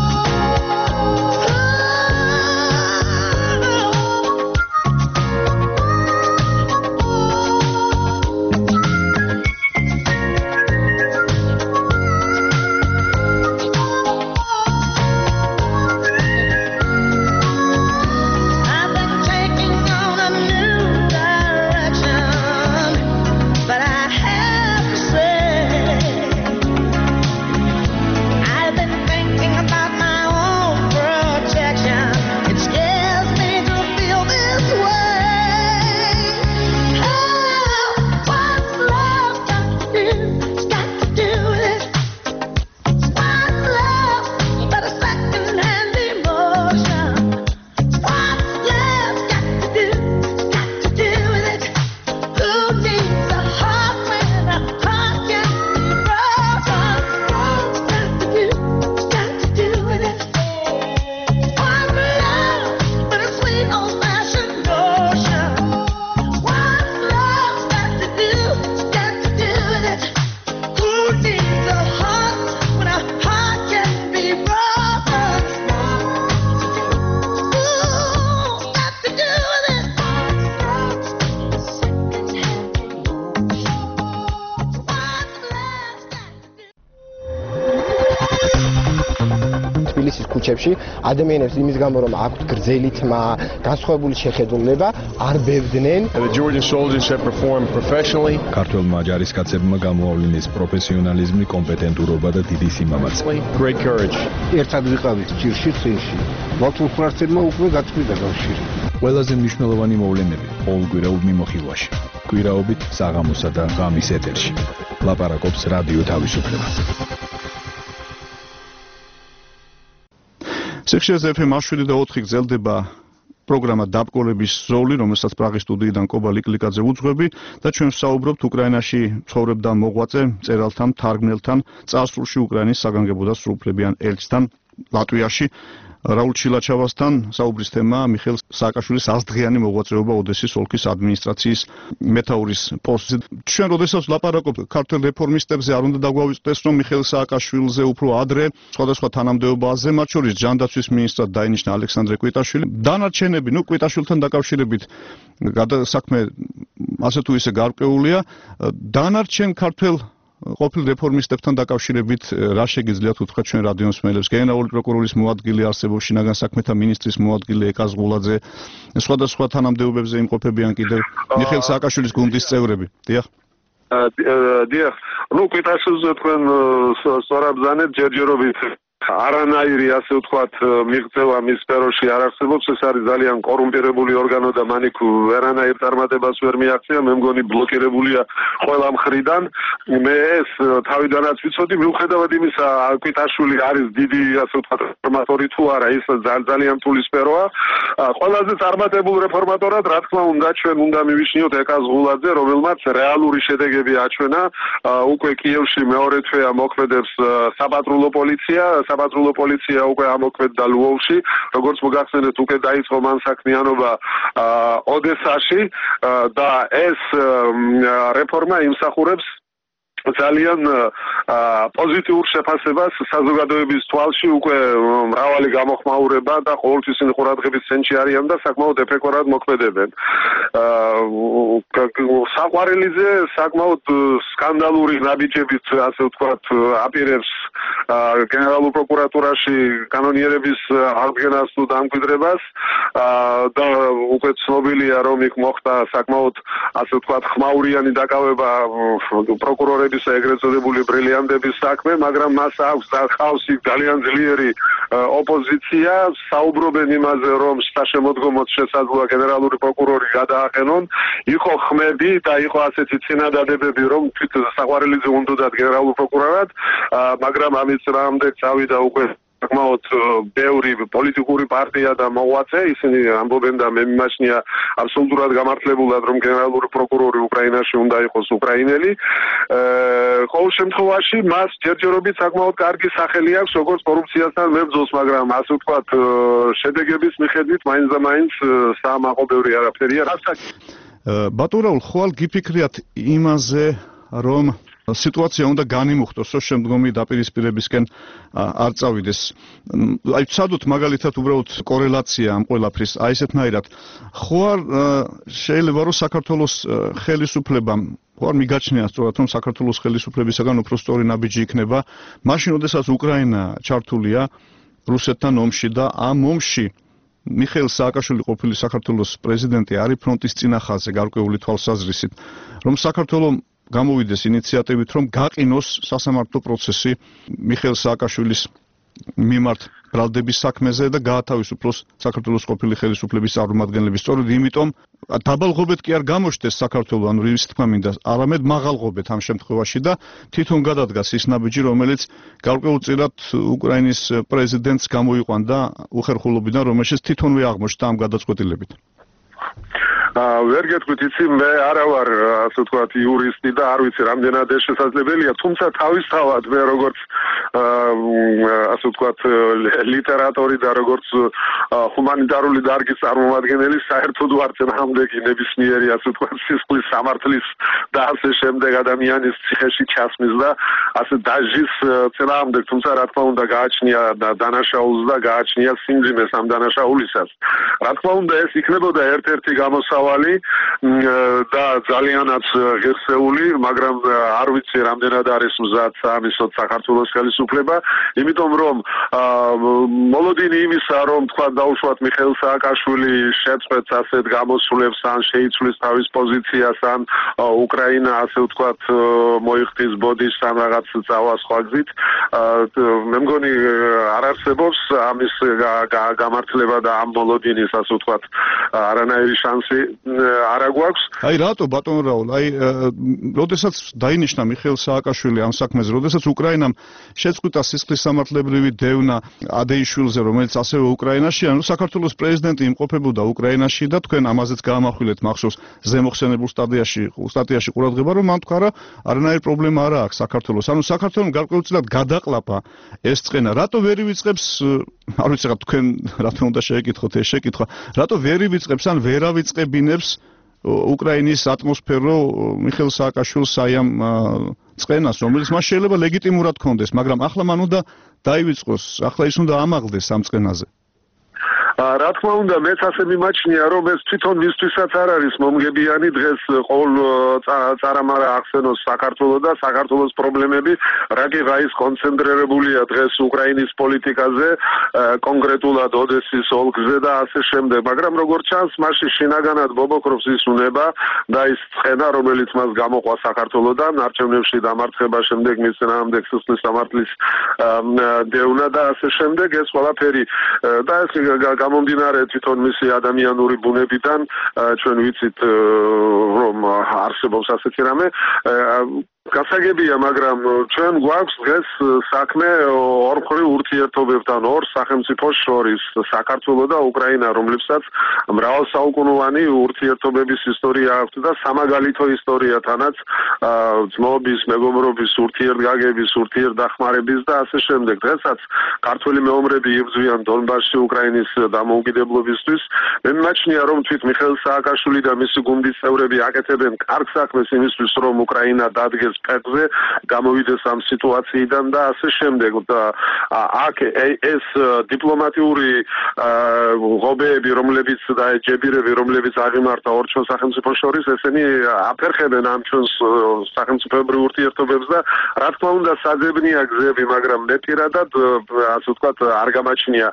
I've been taking on a new direction, but I have to say, I've been thinking about my own protection. It scares me to feel this way. Oh, what's love got to do? It's got to do with it. What's love but a second-hand emotion? What's love got to do? It's got to do with it. Who needs a heart when a heart can be broken? What's got to do? It's got to do with it. What's love but a sweet old-fashioned notion? What's love got to do? It's got to do with it. Who needs a heart when a heart can be broken? Ooh, got to do with it. თბილისის ქუჩებში ადამიანებს იმის გამო რომ აქვთ გრძელი თმა, განსხვავებული შეხედულება, არ ბევდნენ. The Georgian soldiers have performed professionally. ქართველმა ჯარისკაცებმა გამოავლინეს პროფესიონალიზმი, კომპეტენტურობა და დიდი სიმამაცე. Great courage. ერთად ვიყავით ჭირში წინში. მართლმსვარცებმა უკვე გაწყვიტა კავშირი. ყველაზე მნიშვნელოვანი მოვლენები ყოველკვირეულ მიმოხილვაში. კვირაობით საღამოსა და ღამის ეთერში. ლაპარაკობს რადიო თავისუფლება. სექციაზე FM 7 და 4 გრძელდება პროგრამა დაბკოლების ზოლი, რომელსაც პრაღის სტუდიიდან კობა ლიკლიკაძე უძღვები და ჩვენ ვსაუბრობთ უკრაინაში ცხოვრებ და მოღვაწე მწერალთან, თარგმნელთან, წარსულში უკრაინის საგანგებო და სრულუფლებიან ელჩთან ლატვიაში რაულ ჩილაჩავასთან. საუბრის თემაა მიხეილ სააკაშვილის 100-დღიანი მოღვაწეობა ოდესის ოლქის ადმინისტრაციის მეთაურის პოსტზე. ჩვენ როდესაც ლაპარაკობთ ქართულ რეფორმისტებზე, არ უნდა დაგვავიწყდეს, რომ მიხეილ სააკაშვილზე უფრო ადრე სხვადასხვა თანამდებობაზე, მათ შორის ჯანდაცვის მინისტრად დაინიშნა ალექსანდრე კვიტაშვილი. დანარჩენები, კვიტაშვილთან დაკავშირებით საქმე ასე თუ ისე გარკვეულია. დანარჩენ ქართულ ყოფილ რეფორმისტებთან დაკავშირებით რა შეგიძლიათ უთხრათ ჩვენ რადიო მსმენელებს? გენერალური პროკურორის მოადგილე არსებობს, შინაგან საქმეთა მინისტრის მოადგილე ეკა ზღულაძე, სხვადასხვა თანამდებობებზე იმყოფებიან კიდევ მიხეილ სააკაშვილის გუნდის წევრები. დიახ. დიახ. კვიტაშვილზე თქვენ სწორად ბრძანეთ ჯერჯერობით არანაირი ასე ვთქვათ მიღწევა მის სფეროში არ არსებობს. ეს არის ძალიან კორუმპირებული ორგანო და მან იქ ვერანაირ წარმატებას ვერ მიაღწია. მე მგონი ბლოკირებულია ყველა მხრიდან. მე ეს თავიდანაც ვიცოდი, მიუხედავად იმისა, კვიტაშვილი არის დიდი ასე ვთქვათ რეფორმატორი თუ არა, ის ძალიან რთული სფეროა. ყველაზე წარმატებულ რეფორმატორად რა თქმა უნდა ჩვენ უნდა მივიშნიოთ ეკა ზღულაძე, რომელმაც რეალური შედეგები აჩვენა. უკვე კიევში მეორე თვეა მოქმედებს საპატრულო პოლიცია. საპატრულო პოლიცია უკვე ამოქმედდა ლვოვში, როგორც მოგახსენეთ, უკვე დაიწყო მან საქმიანობა ოდესაში და ეს რეფორმა იმსახურებს ძალიან პოზიტიურ შეფასებას საზოგადოების თვალში. უკვე მრავალი გამოხმაურება და ყოველთვის ყურადღების ცენტრში არიან და საკმაოდ ეფექტურად მოქმედებენ. საყვარელიძე საკმაოდ სკანდალური ნაბიჯებით ასე ვთქვათ აპირებს გენერალურ პროკურატურაში კანონიერების აღდგენას თუ დამკვიდრებას და უკვე ცნობილია რომ იქ მოხდა საკმაოდ ასე ვთქვათ ხმაურიანი დაკავება პროკურორებისა ეგრეთ წოდებული ბრილიანტ დაბარიანდების საქმე, მაგრამ მას აქვს ხავს ძალიან ძლიერი ოპოზიცია, საუბრობენ იმაზე, რომ საშემოდგომოდ შესაძლოა გენერალური პროკურორი გადააყენონ, იყო ხმები და იყო ასეთი წინადადებები, რომ თვით საყვარელიძე უნდათ გენერალურ პროკურორად, მაგრამ ამის რამდენ წავიდა უკვე საკმაოდ ბევრი პოლიტიკური პარტია და მოღვაწე, ისინი ამბობენ და მე მიმაჩნია აბსოლუტურად გამართლებულად, რომ გენერალური პროკურორი უკრაინაში უნდა იყოს უკრაინელი. ყოველ შემთხვევაში მას ჯერჯერობით საკმაოდ კარგი სახელი აქვს როგორც კორუფციასთან მებრძოლს, მაგრამ ასე ვთქვათ, შედეგების მიხედვით მაინც და მაინც საამაყო ბევრი არაფერია. ბატონ რაულ, ხვალ გიფიქრიათ იმაზე, რომ სიტუაცია უნდა განიმუხტოს, რომ შემდგომი დაპირისპირებისკენ არ წავიდეს. აი ვცადოთ მაგალითად უბრალოდ კორელაცია ამ ყველაფრის, აი ესეთნაირად. ხო არ შეიძლება რომ საქართველოს ხელისუფლებამ ხო არ მიგაჩნია სწორად რომ საქართველოს ხელისუფლებისაგან უფრო სწორი ნაბიჯი იქნება, მაშინ როდესაც უკრაინა ჩართულია რუსეთთან ომში და ამ ომში მიხეილ სააკაშვილი ყოფილი საქართველოს პრეზიდენტი არის ფრონტის წინა ხაზზე გარკვეული თვალსაზრისით, რომ საქართველოს გამოვიდეს ინიციატივით, რომ გაყინოს სასამართლო პროცესი მიხეილ სააკაშვილის მიმართ ბრალდების საქმეზე და გაათავისუფლოს საქართველოს ყოფილი ხელისუფლების წარმომადგენლები. სწორედ იმიტომ დაბალღობეთ კი არ გამოჩნდეს საქართველოს, ანუ რის თქმა მინდა, არამედ მაღალღობეთ ამ შემთხვევაში და თვითონ გადადგას ის ნაბიჯი, რომელიც გარკვეულწილად უკრაინის პრეზიდენტს გამოიყვანდა უხერხულობიდან, რომელშიც თვითონვე აღმოჩნდა ამ გადაწყვეტილებით. ვერ გეტყვით, იცი, მე არა ვარ, ასე ვთქვათ, იურისტი და არ ვიცი, რამდენად ეს შესაძლებელია, თუმცა თავისთავად მე როგორც ასე ვთქვათ, ლიტერატორი და როგორც ჰუმანიტარული დარგის წარმომადგენელი, საერთოდ ვარ წინააღმდეგი ნებისმიერი, ასე ვთქვათ, სისხლის სამართლის და ასე შემდეგ ადამიანის ციხეში ჩასმის და ასე დაჟის წინააღმდეგ, თუმცა რა თქმა უნდა გააჩნია დანაშაულს და გააჩნია სიმძიმეს ამ დანაშაულისას. რა თქმა უნდა, ეს იქნებოდა ერთ-ერთი გამოსავალი და ძალიანაც ღირსეული, მაგრამ არ ვიცი რამდენად არის მზად ამისოთ საქართველოს ხელისუფლება, იმიტომ რომ მოლოდინი იმისა, რომ თქვა დაუშვათ მიხეილ სააკაშვილი შეწყვეტს ასეთ გამოსვლებს ან შეიცვლის თავის პოზიციას ან უკრაინა ასე ვთქვათ მოიხდის ბოდიშ ან რაღაც წავა სხვა გზით, მე მგონი არ არსებობს ამის გამართლება და ამ მოლოდინის ასე ვთქვათ არანაირი შანსი არა გვაქვს. აი რატო ბატონ რაულ, აი როდესაც დაინიშნა მიხეილ სააკაშვილი ამ საქმეზე, როდესაც უკრაინამ შეწყვიტა სისხლის სამართლებრივი დევნა ადეიშვილზე, რომელიც ასევე უკრაინაშია, ანუ საქართველოს პრეზიდენტი იმყოფებოდა უკრაინაში და თქვენ ამაზეც გაამახვილეთ მახსოვს ზემოხსენებულ სტატიაში ყურადღება, რომ მან თქვა, რომ არანაირი პრობლემა არ აქვს საქართველოს. ანუ საქართველოს გარკვეულწილად გადაყლაპა ეს წყენა. რატო ვერ ივიწყებს, არ ვიცი რა თქვენ რატომ უნდა შეეკითხოთ ეს შეკითხვა, რატო ვერ ივიწყებს ან ვერ ავიწყებინებს უკრაინის ატმოსფერო მიხეილ სააკაშვილს აი ამ წყენას, რომელიც მას შეიძლება ლეგიტიმურად ჰქონდეს, მაგრამ ახლა მან უნდა დაივიწყოს, ახლა ის უნდა ამაღლდეს ამ წყენაზე. რა თქმა უნდა, მეც ასე მიმაჩნია, რომ ეს თვითონ მისთვისაც არ არის მომგებიანი დღეს ყოველ წარამარა ახსენოს საქართველოს და საქართველოს პრობლემები, რაგიღაის კონცენტრირებულია დღეს უკრაინის პოლიტიკაზე, კონკრეტულად ოდესის ოლქზე და ასე შემდეგ, მაგრამ როგორც ჩანს, მასში შინაგანად ბობოქრობს ის უნება და ის ცხენა, რომელიც მას გამოყვა საქართველოსთან, არჩევნებში დამარცხება, შემდეგ მის წინააღმდეგ სისხლის სამართლის დევნა და ასე შემდეგ, ეს ყველაფერი და ეს გამომდინარე თვითონ მისი ადამიანური ბუნებიდან ჩვენ ვიცით რომ არსებობს ასეთი რამე გასაგებია, მაგრამ ჩვენ გვაქვს დღეს საქმე ორმხრივ ურთიერთობებთან ორ სახელმწიფოს შორის, საქართველოს და უკრაინა, რომლებსაც მრავალსაუკუნოვანი ურთიერთობების ისტორია აქვს და სამაგალითო ისტორიათანაც ძმობის, მეგობრობის, ურთიერთგაგების, ურთიერთდახმარების და ასე შემდეგ. დღესაც ქართველი მეომრები იბრძვიან დონბასში უკრაინის დამოუკიდებლობისთვის. მე მიმაჩნია, რომ თვით მიხეილ სააკაშვილი და მისი გუნდის წევრები აკეთებენ კარგ საქმეს იმისთვის, რომ უკრაინა დადგეს ფეხზე, გამოვიდეს ამ სიტუაციიდან და ასე შემდეგ. და აქ ეს დიპლომატიური ღობეები, რომლებიც და ჯებირები, რომლებიც აღიმართა ორ ჩვენ სახელმწიფოს შორის, ესენი აფერხებენ ამ ჩვენს სახელმწიფოებრივ ურთიერთობებს და რა თქმა უნდა საძებნია გზები, მაგრამ მე პირადად ასე ვთქვათ არ გამაჩნია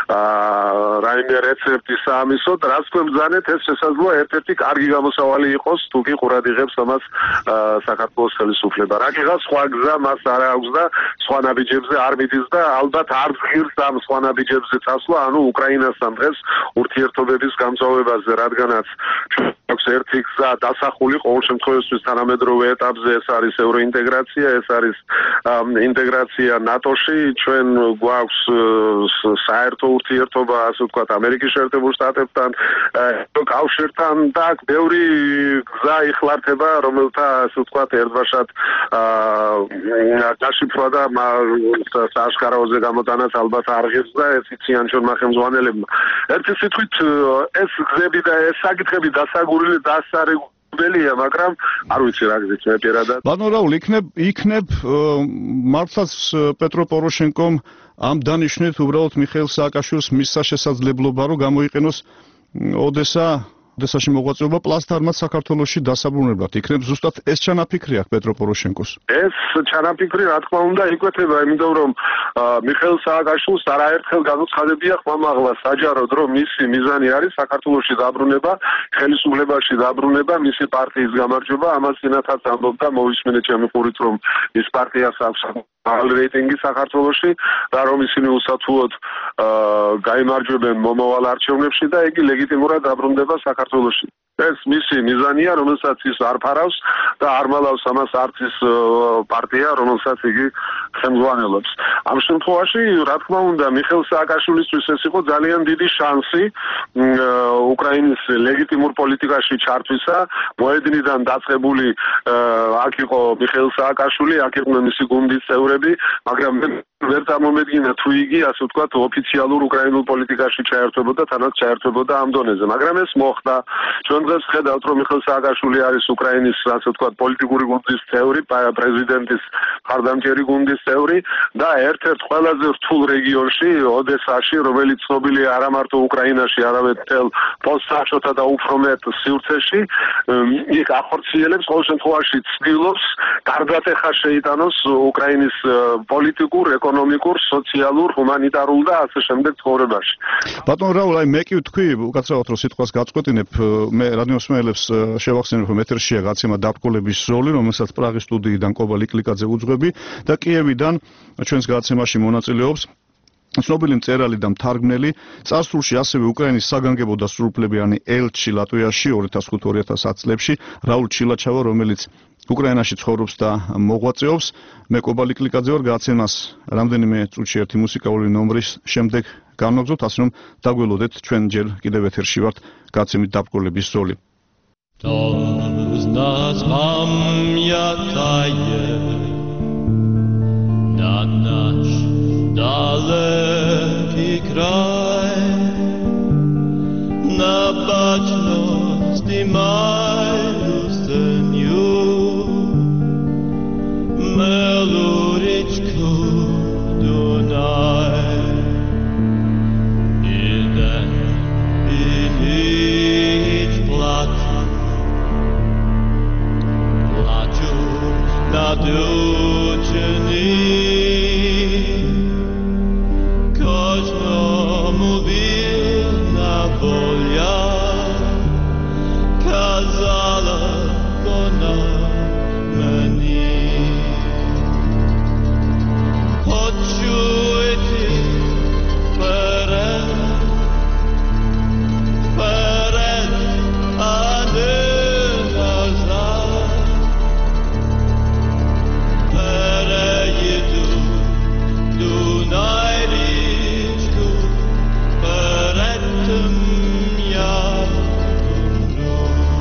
რაიმე რეცეპტი საამისოდ, რაც თქვენ ბრძანეთ, ეს შესაძლოა ერთ-ერთი კარგი გამოსავალი იყოს, თუ კი ყურად იღებს ამას საქართველოს ხელისუფლება. რაკიღა სხვა გზა მას არ აქვს და სხვა ნაბიჯებზე არ მიდის და ალბათ არ ღირს ამ სხვა ნაბიჯებზე წასვლა, ანუ უკრაინასთან დღეს ურთიერთობების გამწვავებაზე, რადგანაც აქვს ერთი გზა დასახული ყოველ შემთხვევაში თანამედროვე ეტაპზე, ეს არის ევროინტეგრაცია, ეს არის ინტეგრაცია ნატოში, ჩვენ გვაქვს საერთო ურთიერთობა, ასე ვთქვათ, ამერიკის შეერთებულ შტატებთან, კავშირთან და აქ ბევრი გზა იხლართება, რომელთა, ასე ვთქვათ, ერთბაშად დაშიფრვა და საშკარავზე გამოტანაც ალბათ არ ღირს და ეს იციან ჩვენ ხელმძღვანელებმა. ერთი სიტყვით ეს გზები და ეს საკითხები დასაგურილი დასარეგულირებელია, მაგრამ არ ვიცი რა გზით მე პირადად. ბატონ რაულ, იქნებ მართლაც პეტრო პოროშენკომ ამ დანიშნით უბრალოდ მიხეილ სააკაშვილს მის შესაძლებლობა რომ გამოიყენოს ოდესაში მოღვაწეობა პლასტარმად საქართველოში დასაბრუნებლად. იქნებ ზუსტად ეს ჩანაფიქრი აქვს პეტრო პოროშენკოს? ეს ჩანაფიქრი რა თქმა უნდა იკვეთება, იმიტომ რომ მიხეილ სააკაშვილს არაერთხელ განუცხადებია ხმამაღლა საჯაროდ, რომ მისი მიზანი არის საქართველოში დაბრუნება, ხელისუფლებაში დაბრუნება, მისი პარტიის გამარჯვება. ამას წინათაც ამბობდა, მოვისმინეთ ჩემი ხურით, რომ ის პარტიას აქვს მაღალი რეიტინგი საქართველოში და რომ ისინი უსათუოდ გაიმარჯვებენ მომავალ არჩევნებში და იგი ლეგიტიმურად დაბრუნდება საქართველოში. ეს მისი მიზანია, რომელსაც ის არ ფარავს და არ მალავს ამას არც ის პარტია, რომელსაც იგი ხელმძღვანელობს. ამ შემთხვევაში, რა თქმა უნდა, მიხეილ სააკაშვილისთვის ეს იყო ძალიან დიდი შანსი უკრაინის ლეგიტიმურ პოლიტიკაში ჩართვისა. მოედნიდან დაწყებული აქ იყო მიხეილ სააკაშვილი, აქ იყვნენ მისი გუნდის წევრები, მაგრამ ვერ წარმომედგინა თუ იგი, ასე ვთქვათ, ოფიციალურ უკრაინულ პოლიტიკაში ჩაერთვებოდა, თანაც ჩაერთვებოდა ამ დონეზე, მაგრამ ეს მოხდა. ჩვენ დღეს ხედავთ, რომ მიხეილ სააკაშვილი არის უკრაინის, ასე ვთქვათ, პოლიტიკური გუნდის წევრი, პრეზიდენტის მხარდამჭერი გუნდის წევრი და ერთ-ერთ ყველაზე რთულ რეგიონში, ოდესაში, რომელიც ცნობილია არა მარტო უკრაინაში, არამედ მთელ პოსტსაჩოთა და უფრო მეტ სივრცეში, იქ ახორციელებს, ყოველ შემთხვევაში ცდილობს გარდატეხა შეიტანოს უკრაინის პოლიტიკურ, ეკონომიკურ, სოციალურ, ჰუმანიტარულ და ასე შემდეგ ცხოვრებაში. ბატონ რაულ, მე კი ვთქვი, უკაცრავად რომ სიტყვას გაწყვეტინებ, მე რადიოსმენელებს შევახსენებ, რომ ეთერშია გაცემა დაბრკოლების ზოლი, რომელსაც პრაღის სტუდიიდან კობა ლიკლიკაძე უძღვები და კიევიდან ჩვენს გაცემაში მონაწილეობს ცნობილი მწერალი და მთარგმნელი, წარსულში ასევე უკრაინის საგანგებო და სრულუფლებიანი ელჩი ლატვიაში 2005-2010 წლებში რაულ ჩილაჩავა, რომელიც უკრაინაში ცხოვრობს და მოღვაწეობს. მე კობა ლიკლიკაძე ვარ, გაცემას რამდენიმე წუთში ერთი მუსიკალური ნომრის შემდეგ განვაგზავნოთ, ასე რომ დაგველოდეთ, ჩვენ ჯერ კიდევ ეთერში ვართ გაცემით დაბრკოლების ზოლი. Нас пам'ятає на наш далекий край, на бачності маю синю, милу річку Дунай. І день, і ніч плачу над учені, кожному вільна воля, казала вона мені. Хочу йти вперед, а не назад. Переїду Дунай річку, перед тим я умру.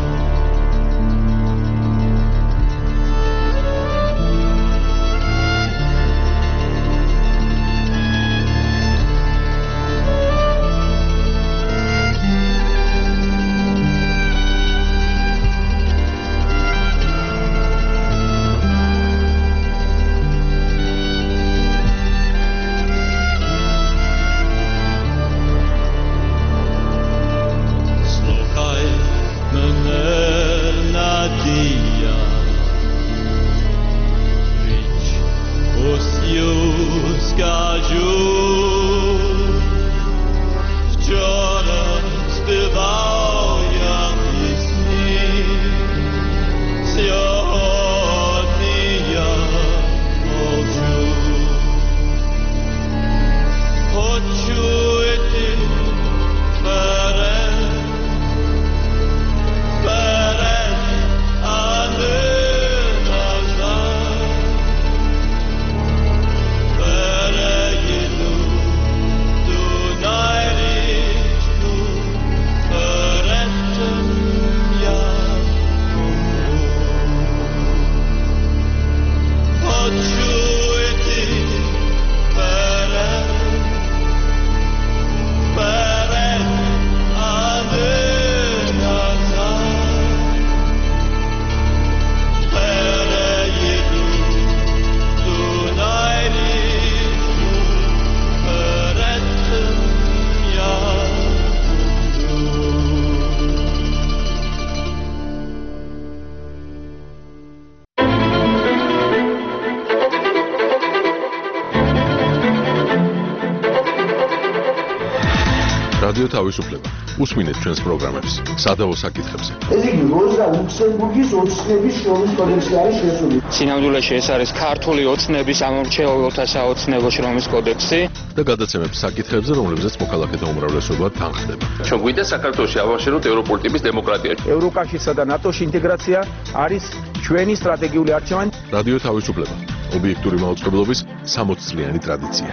Слухай мене, надія, річ усю скажу. Вчора співав я пісні, сьогодні რადიო თავისუფლება. უსმინეთ ჩვენს პროგრამებს სადავო საკითხებზე. ეს იგი როზა ლუქსემბურგის ოცნების შრომის კოდექსი არის შესული. სინამდვილეში ეს არის ქართული ოცნების ამორჩეულთა საოცნებო შრომის კოდექსი და გადაცემებს საკითხებზე, რომლებზეც მოქალაქეთა უმრავლესობა თანხდება. ჩვენ გვინდა საქართველოში ავაშენოთ ევროპული ტიპის დემოკრატია. ევროკავშირსა და ნატოში ინტეგრაცია არის ჩვენი სტრატეგიული არჩევანი. რადიო თავისუფლება. ობიექტური მაუწყებლობის 60 წლიანი ტრადიცია.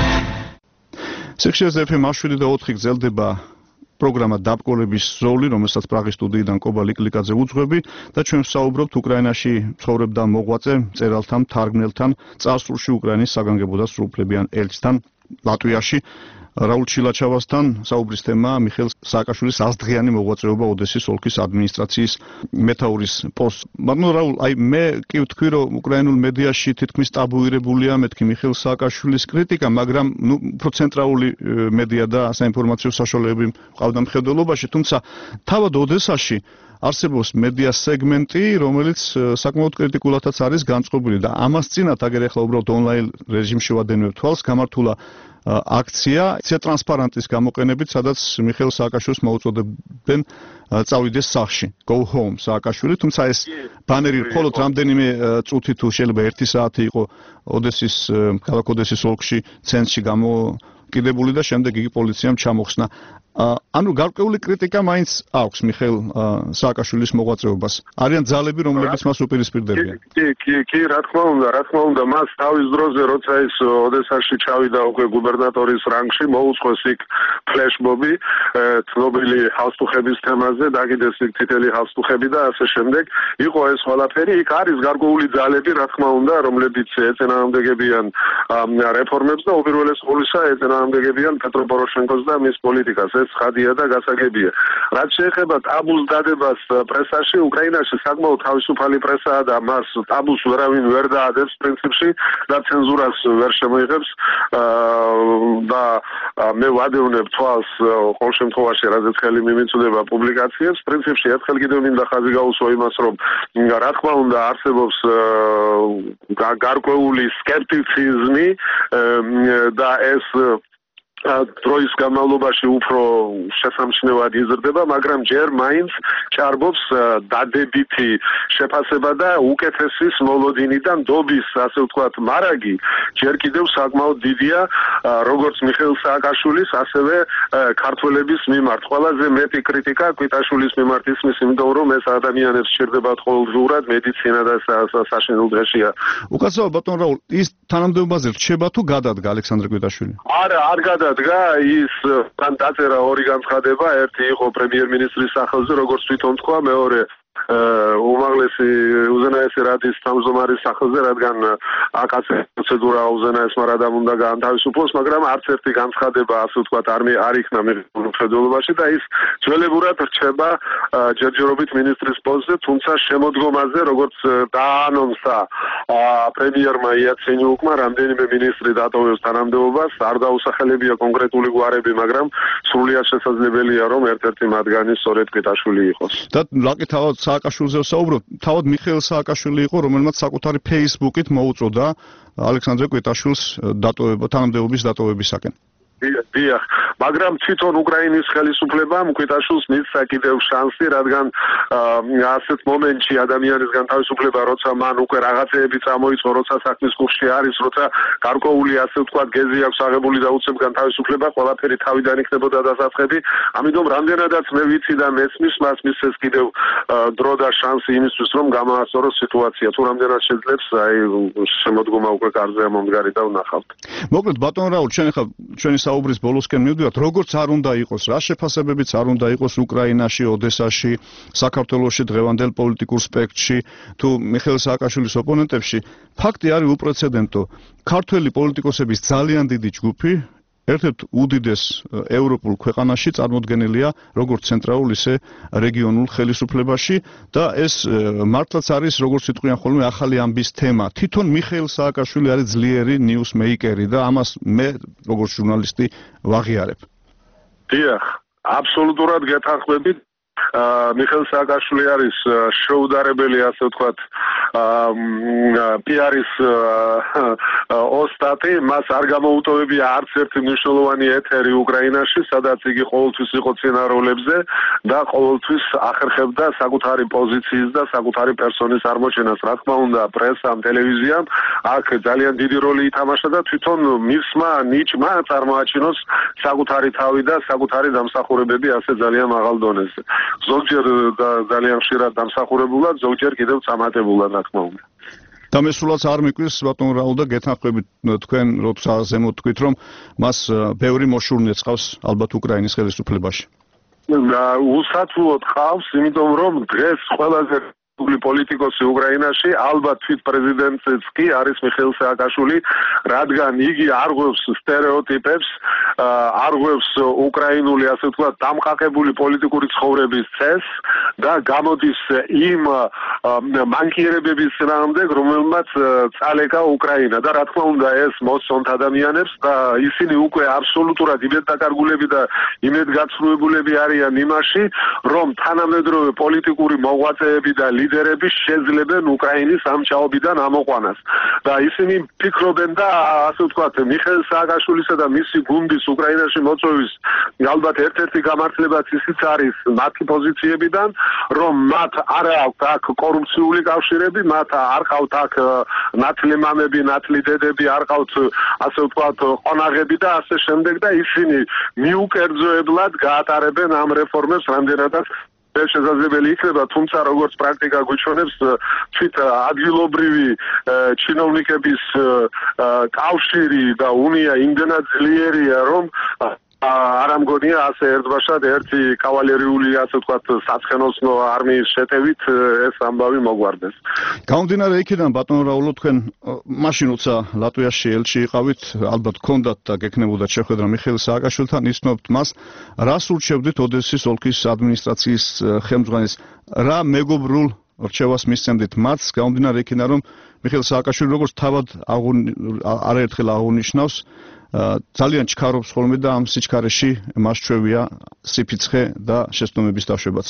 სექციაზე FM 7 და 4 გრძელდება პროგრამა დაბკოლების ზოლი, რომელსაც პრაღის სტუდიიდან კობა ლიკლიკაძე უძღვები და ჩვენ ვსაუბრობთ უკრაინაში ცხოვრებ და მოღვაწე მწერალთან, თარგმნელთან, წარსულში უკრაინის საგანგებო და სრულუფლებიან ელჩთან ლატვიაში რაულ ჩილაჩავასთან. საუბრის თემა მიხეილ სააკაშვილის 100-დღიანი მოღვაწეობა ოდესის ოლქის ადმინისტრაციის მეთაურის პოსტს. მაგრამ რაულ, აი მე კი ვთქვი, რომ უკრაინულ მედიაში თითქმის ტაბუირებულია მეთქი მიხეილ სააკაშვილის კრიტიკა, მაგრამ უფრო ცენტრალური მედია და საინფორმაციო საშუალებები ყავდა მხედველობაში, თუმცა თავად ოდესაში არსებობს მედია სეგმენტი, რომელიც საკმაოდ კრიტიკულადაც არის განწყობილი და ამას წინათ აგერ ახლა უბრალოდ ონლაინ რეჟიმში ვადენებ თვალს, გამართულა აქცია ტრანსპარანტის გამოყენებით, სადაც მიხეილ სააკაშვილს მოუწოდებენ წავიდეს სახლში, go home სააკაშვილი, თუმცა ეს ბანერი მხოლოდ რამდენიმე წუთი თუ შეიძლება 1 საათი იყო ოდესის ქალაქ ოდესის ოლქში ცენტრში გამოკიდებული და შემდეგ იგი პოლიციამ ჩამოხსნა. ანუ გარკვეული კრიტიკა მაინც აქვს მიხეილ სააკაშვილის მოღვაწეობას. არიან ძალები, რომლებიც მას უპირისპირდებიან. კი, რა თქმა უნდა, მას თავის დროზე, როცა ის ოდესაში ჩავიდა უკვე გუბერნატორის რანგში, მოუწყოს იქ ფლეშმობი ცნობილი ჰალსტუხების თემაზე, დაგიდეს იქ თითელი ჰალსტუხები და ასე შემდეგ. იყო ეს ყველაფერი, იქ არის გარკვეული ძალები, რა თქმა უნდა, რომლებიც ეწინააღმდეგებიან რეფორმებს და უპირველეს ყოვლისა ეწინააღმდეგებიან პეტრო პოროშენკოს და მის პოლიტიკას. ეს ხადია და გასაგებია. რაც შეეხება ტაბუს დადებას პრესაში, უკრაინაში საკმაოდ თავისუფალი პრესაა და მას ტაბუს ვერავინ ვერ დაადებს პრინციპში და ცენზურას ვერ შემოიღებს და მე ვადევნებ თვალს ყოველ შემთხვევაში, რაზეც ხელი მიმიწვდება პუბლიკაციებს. პრინციპში ერთხელ კიდევ მინდა ხაზი გაუსვა იმას, რომ რა თქმა უნდა არსებობს გარკვეული სკეპტიციზმი და ეს დროის განმავლობაში უფრო შესამჩნევად იზრდება, მაგრამ ჯერ მაინც ჭარბობს დადებითი შეფასება და უკეთესის მოლოდინიდან დობის, ასე ვთქვათ, მარაგი ჯერ კიდევ საკმაოდ დიდია, როგორც მიხეილ სააკაშვილის, ასევე ქართველების მიმართ. ყველაზე მეტი კრიტიკა კვიტაშვილის მიმართ ისმის, იმიტომ რომ ეს ადამიანებს სჭირდებათ ყოველდღურად მედიცინა და საშინელ დღეშია. უკაცრავად ბატონ რაულ, ის თანამდებობაზე რჩება თუ გადადგა ალექსანდრე კვიტაშვილი? არა, არ გადადგა. ის თან დაწერა ორი განცხადება, ერთი იყო პრემიერ-მინისტრის სახელზე, როგორც თვითონ თქვა, მეორე უმაღლესი უზენაესი რადის თავმჯდომარის სახელზე, რადგან აკაცე პროცედურა უზენაესმა რადამ უნდა გაანთავისუფლოს, მაგრამ არც ერთი განცხადება, ასე ვთქვათ, არ იქნა მიღებული მხედველობაში და ის ძველებურად რჩება ჯერჯერობით მინისტრის პოსტზე, თუმცა შემოდგომაზე, როგორც დაანონსა პრემიერმა იაცენიუკმა, რამდენიმე მინისტრი დატოვებს თანამდებობას, არ დაუსახელებია კონკრეტული გვარები, მაგრამ სრულიად შესაძლებელია, რომ ერთ-ერთი მათგანი სწორედ კვიტაშვილი იყოს. და რაკი თავად სააკაშვილზე ვსაუბრობ, თავად მიხეილ სააკაშვილი იყო, რომელმაც საკუთარი Facebook-ით მოუწოდა ალექსანდრე კვიტაშვილს თანამდებობის დატოვებისაკენ. დიახ, მაგრამ თვითონ უკრაინის ხელისუფლებამ კვიტაშვილს მისცა კიდევ შანსი, რადგან ასეთ მომენტში ადამიანისგან თავისუფლება, როცა მან უკვე რაღაცეები წამოიწყო, როცა საქმის კურსში არის, როცა გარკვეული, ასე ვთქვათ, გეზი აქვს აღებული და უცებგან თავისუფლება, ყველაფერი თავიდან იქნებოდა დასაწყები. ამიტომ რამდენადაც მე ვიცი და მესმის, მას მისცეს კიდევ დრო და შანსი იმისთვის, რომ გამოასწოროს სიტუაცია. თუ რამდენად შეძლებს, აი შემოდგომა უკვე კარზე მომდგარი და ვნახავთ. მოკლედ ბატონ რაულ, ჩვენი საუბრის ბოლოსკენ მივდივართ, როგორც არ უნდა იყოს, რა შეფასებებიც არ უნდა იყოს უკრაინაში, ოდესაში, საქართველოში, დღევანდელ პოლიტიკურ სპექტრში, თუ მიხეილ სააკაშვილის ოპონენტებში, ფაქტი არის უპრეცედენტო. ქართველი პოლიტიკოსების ძალიან დიდი ჯგუფი ერთ-ერთ უდიდეს ევროპულ ქვეყანაში წარმოდგენილია როგორც ცენტრალურ, ისე რეგიონულ ხელისუფლებაში და ეს მართლაც არის, როგორც იტყვიან ხოლმე, ახალი ამბის თემა. თვითონ მიხეილ სააკაშვილი არის ძლიერი ნიუსმეიკერი და ამას მე როგორც ჟურნალისტი ვაღიარებ. დიახ, აბსოლუტურად გეთანხმებით. მიხეილ სააკაშვილი არის შეუდარებელი, ასე ვთქვათ, PR-ის ოსტატი, მას არ გამოუტოვებია არც ერთი მნიშვნელოვანი ეთერი უკრაინაში, სადაც იგი ყოველთვის იყო წინა როლებზე და ყოველთვის ახერხებდა საკუთარი პოზიციის და საკუთარი პერსონის აღმოჩენას. რა თქმა უნდა, პრესამ, ტელევიზიამ აქ ძალიან დიდი როლი ითამაშა და თვითონ მისმა ნიჭმა წარმოაჩინოს საკუთარი თავი და საკუთარი დამსახურებები ასე ძალიან მაღალ დონეზე. ზოგჯერ ძალიან ხშირად დამსახურებულად, ზოგჯერ კიდევ წამატებულად, რა თქმა უნდა. და მე სულაც არ მიკვირს ბატონ რაულ და გეთანხმებით თქვენ როცა ზემოთ თქვით რომ მას ბევრი მოშურნე ცხავს ალბათ უკრაინის ხელისუფლებაში. უსათულოდ ყავს, იმიტომ რომ დღეს ყველაზე პოლიტიკოსი უკრაინაში ალბათ თვით პრეზიდენტიც კი არის მიხეილ სააკაშვილი, რადგან იგი არღვევს სტერეოტიპებს, არღვევს უკრაინული, ასე ვთქვათ, დამყარებული პოლიტიკური ცხოვრების წესს და გამოდის იმ მანკიერებების წინააღმდეგ, რომელმაც წალეკა უკრაინა და რა თქმა უნდა ეს მოსწონთ ადამიანებს და ისინი უკვე აბსოლუტურად იმედგაკარგულები და იმედგაცრუებულები არიან იმაში, რომ თანამედროვე პოლიტიკური მოღვაწეები და ლიდერები შეძლებენ უკრაინის ამ ჩაობიდან ამოყვანას და ისინი ფიქრობენ და ასე ვთქვათ მიხეილ სააკაშვილისა და მისი გუნდის უკრაინაში მოწვევის ალბათ ერთ-ერთი გამართლებაც ისიც არის მათი პოზიციებიდან, რომ მათ არ აქვთ აქ კორუფციული კავშირები, მათ არ ყავთ აქ ნათლი მამები, ნათლი დედები, არ ყავთ ასე ვთქვათ ყონაღები და ასე შემდეგ და ისინი მიუკერძოებლად გაატარებენ ამ რეფორმებს რამდენადაც შესაძლებელი იქნება, თუმცა როგორც პრაქტიკა გვიჩვენებს, თვით ადგილობრივი ჩინოვნიკების კავშირი და უნია იმდენად ძლიერია, რომ არ ამგონია ასე ერთბაშად ერთი კავალერიული, ასე ვთქვათ, საცხენოსნო არმიის შეტევით ეს ამბავი მოგვარდეს. გამომდინარე იქიდან ბატონ რაულო, თქვენ მაშინ როცა ლატვიაში ელჩი იყავით, ალბათ გქონდათ და გექნებოდათ შეხვედრა მიხეილ სააკაშვილთან, იცნობთ მას, რას ურჩევდით ოდესის ოლქის ადმინისტრაციის ხელმძღვანელს, რა მეგობრულ რჩევას მისცემდით მათ, გამომდინარე იქიდან, რომ მიხეილ სააკაშვილი როგორც თავად არაერთხელ აღუნიშნავს, ძალიან ჩქარობს ხოლმე და ამ სიჩქარეში მას ჩვევია სიფიცხე და შეცდომების დაშვებაც.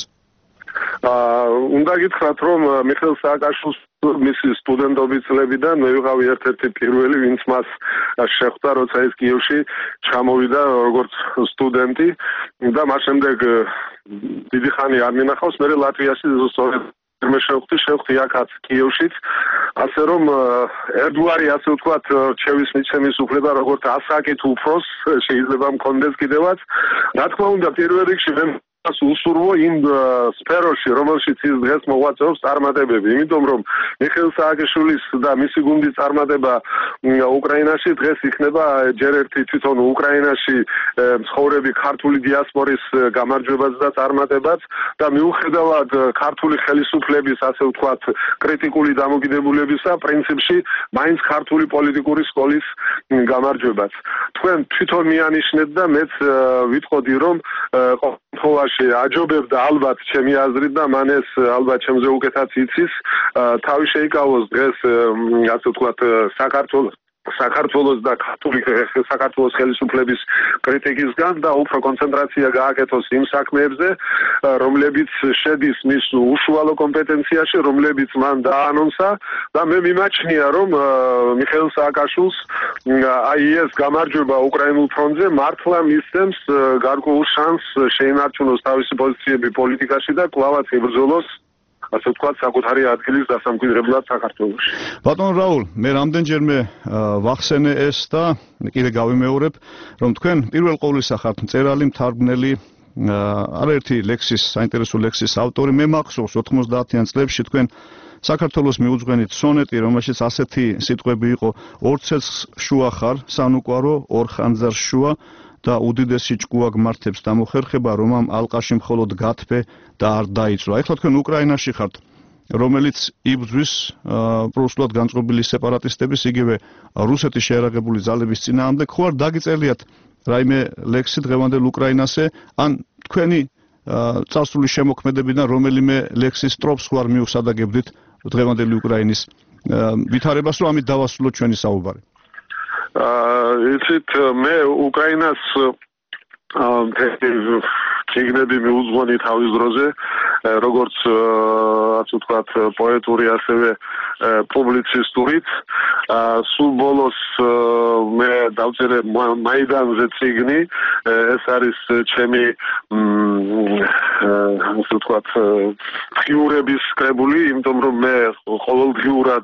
უნდა გითხრათ, რომ მიხეილ სააკაშვილს მისი სტუდენტობის წლებიდან მე ვიყავი ერთ-ერთი პირველი, ვინც მას შეხვდა, როცა ის კიევში ჩამოვიდა როგორც სტუდენტი და მას შემდეგ დიდი ხანი არ მინახავს, მე ლატვიაში სწორედ შევხვდი აქაც კიევშიც, ასე რომ ერთგვარი, ასე ვთქვათ, რჩევის მიცემის უფლება როგორც ასაკით უფროს შეიძლება მქონდეს კიდევაც. რა თქმა უნდა, პირველ რიგში მე უსურვო იმ სფეროში, რომელშიც ის დღეს მოღვაწეობს წარმატებები, იმიტომ რომ მიხეილ სააკაშვილის და მისი გუნდის წარმატება უკრაინაში დღეს იქნება ჯერ ერთი თვითონ უკრაინაში მცხოვრები ქართული დიასპორის გამარჯვებაც და წარმატებაც და მიუხედავად ქართული ხელისუფლების, ასე ვთქვათ, კრიტიკული დამოკიდებულებისა, პრინციპში მაინც ქართული პოლიტიკური სკოლის გამარჯვებაც. თქვენ თვითონ მიანიშნეთ და მეც ვიტყოდი, რომ აჯობებდა ალბათ ჩემი აზრით და მან ეს ალბათ ჩემზე უკეთაც იცის, თავი შეიკავოს დღეს, ასე ვთქვათ, საქართველოს და საქართველოს ხელისუფლების კრიტიკისგან და უფრო კონცენტრაცია გააკეთოს იმ საქმეებზე, რომლებიც შედის მის უშუალო კომპეტენციაში, რომლებიც მან დაანონსა და მე მიმაჩნია, რომ მიხეილ სააკაშვილს აი ეს გამარჯვება უკრაინულ ფრონტზე მართლა მისცემს გარკვეულ შანსს შეინარჩუნოს თავისი პოზიციები პოლიტიკაში და კვლავაც იბრძოლოს, ასე ვთქვათ, საკუთარი ადგილის დასამკვიდრებლად საქართველოში. ბატონ რაულ, მე რამდენჯერმე ვახსენე ეს და კიდე გავიმეორებ, რომ თქვენ პირველ ყოვლისა ხართ მწერალი, მთარგმნელი, არაერთი ლექსის, საინტერესო ლექსის ავტორი. მე მახსოვს 90-იან წლებში თქვენ საქართველოს მიუძღვენით სონეტი, რომელშიც ასეთი სიტყვები იყო: ორ ცეცხლს შუა ხარ, სანუკვარო, ორ ხანძარს შუა და უდიდესი ჭკუა გმართებს დამოხერხება, რომ ამ ალყაში მხოლოდ გათბე და არ დაიწვა. ეხლა თქვენ უკრაინაში ხართ, რომელიც იბრძვის პროსულად განწყობილი სეპარატისტების, იგივე რუსეთის შეერაგებული ძალების წინააღმდეგ. ხო არ დაგიწერიათ რაიმე ლექსი დღევანდელ უკრაინაზე, ან თქვენი წარსული შემოქმედებიდან რომელიმე ლექსის სტროფს ხო არ მიუსადაგებდით დღევანდელი უკრაინის ვითარებას, რომ ამით დავასრულოთ ჩვენი საუბარი? იცით, მე უკრაინას ციგნები მიუძღვენი თავის დროზე, როგორც ასე ვთქვათ, პოეტური, ასევე პუბლიცისტურით. სულ ბოლოს მე დავწერე მაიდანზე ციგნი, ეს არის ჩემი ასე ვთქვათ, ღიურების კრებული, იმიტომ რომ მე ყოველდღიურად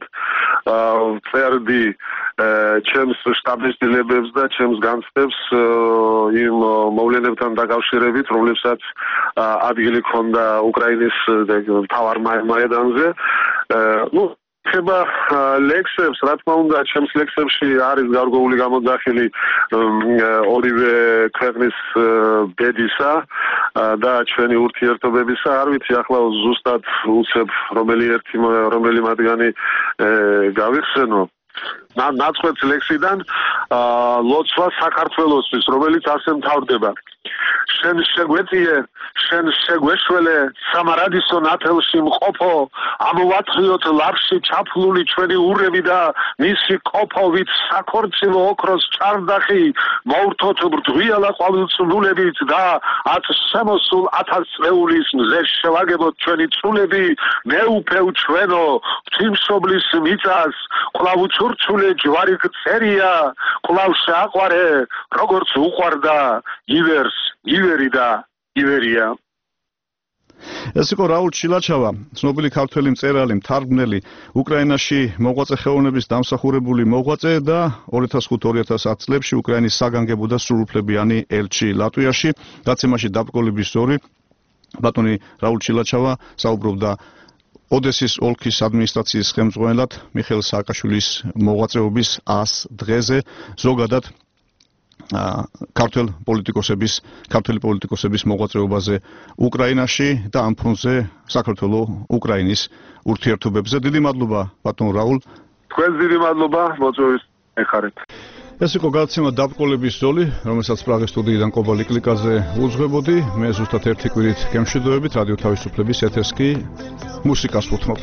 წერდი ჩემს შტაბის-დილებებს და ჩემს განცდებს იმ მოვლენებთან დაკავშირებით, რომლებსაც ადგილი ჰქონდა უკრაინის მთავარ მაიდანზე. ხება ლექსებს, რა თქმა უნდა, ჩემს ლექსებში არის გარკვეული გამოძახილი ორივე ქვეყნის ბედისა და ჩვენი ურთიერთობებისა. არ ვიცი, ახლა ზუსტად უცებ რომელი მათგანი გავიხსენო. ნაცვლად ლექსიდან ლოცვა საქართველოსთვის, რომელიც ასე მთავრდება. შენ შეგვეწიე, შენ შეგვეშველე, სამარადისო ნათელში მყოფო, ამოვათხიოთ ლარში ჩაფლული ჩვენი ურები და მისი ყოფოვით საქორწილო ოქროს ჩარდახი, მოვრთოთ ბრდღიალა ყვავილწნულებით და ათ შემოსულ 1000 წლეულის მზე შევაგებოთ ჩვენი წულები, მეუფევ ჩვენო, ღვთისმშობლის მიწას, კვლავ უჩურჩულე ჯვარი გწერია, კვლავ შეაყვარე, როგორც უყვარდა ივერს, ივერი და ივერია. ეს იყო რაულ ჩილაჩავა, ცნობილი ქართველი მწერალი, მთარგმნელი, უკრაინაში მოღვაწე ხელოვნების დამსახურებული მოღვაწე და 2005-2010 წლებში უკრაინის საგანგებო და სრულუფლებიანი ელჩი ლატვიაში. დაცემაში დაბრკოლების ზორი ბატონი რაულ ჩილაჩავა საუბრობდა ოდესის ოლქის ადმინისტრაციის ხელმძღვანელად მიხეილ სააკაშვილის მოღვაწეობის 100 დღეზე, ზოგადად ქართველი პოლიტიკოსების მოღვაწეობაზე უკრაინაში და ამ ფრონტზე საქართველო-უკრაინის ურთიერთობებზე. დიდი მადლობა ბატონ რაულ. თქვენ დიდი მადლობა მოწვევის ეხარით. ეს იყო გადაცემა დაბრკოლების ზოლი, რომელსაც პრაღის სტუდიიდან კობალი კლიკაზე უძღვებოდი. მე ზუსტად ერთი კვირით გემშვიდობებით, რადიო თავისუფლების ეთერს კი მუსიკას ვუთმობ.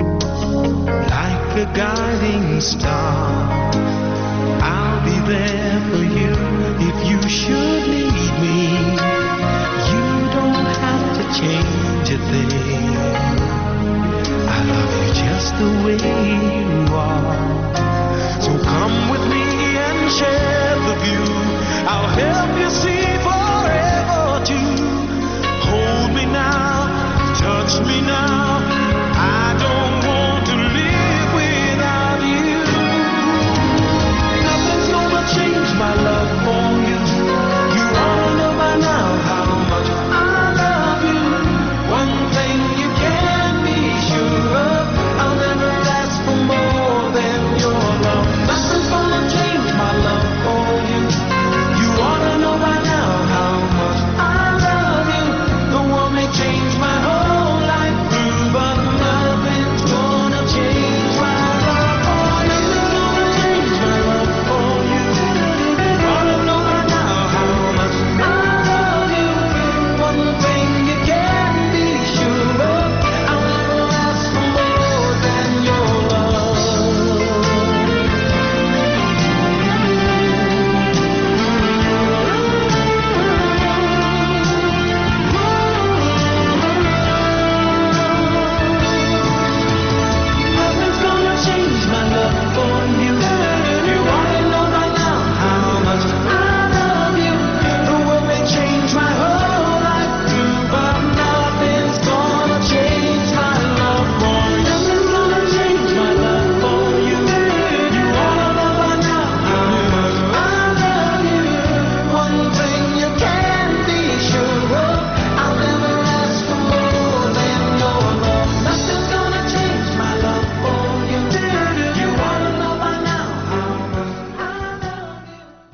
Guiding star, I'll be there.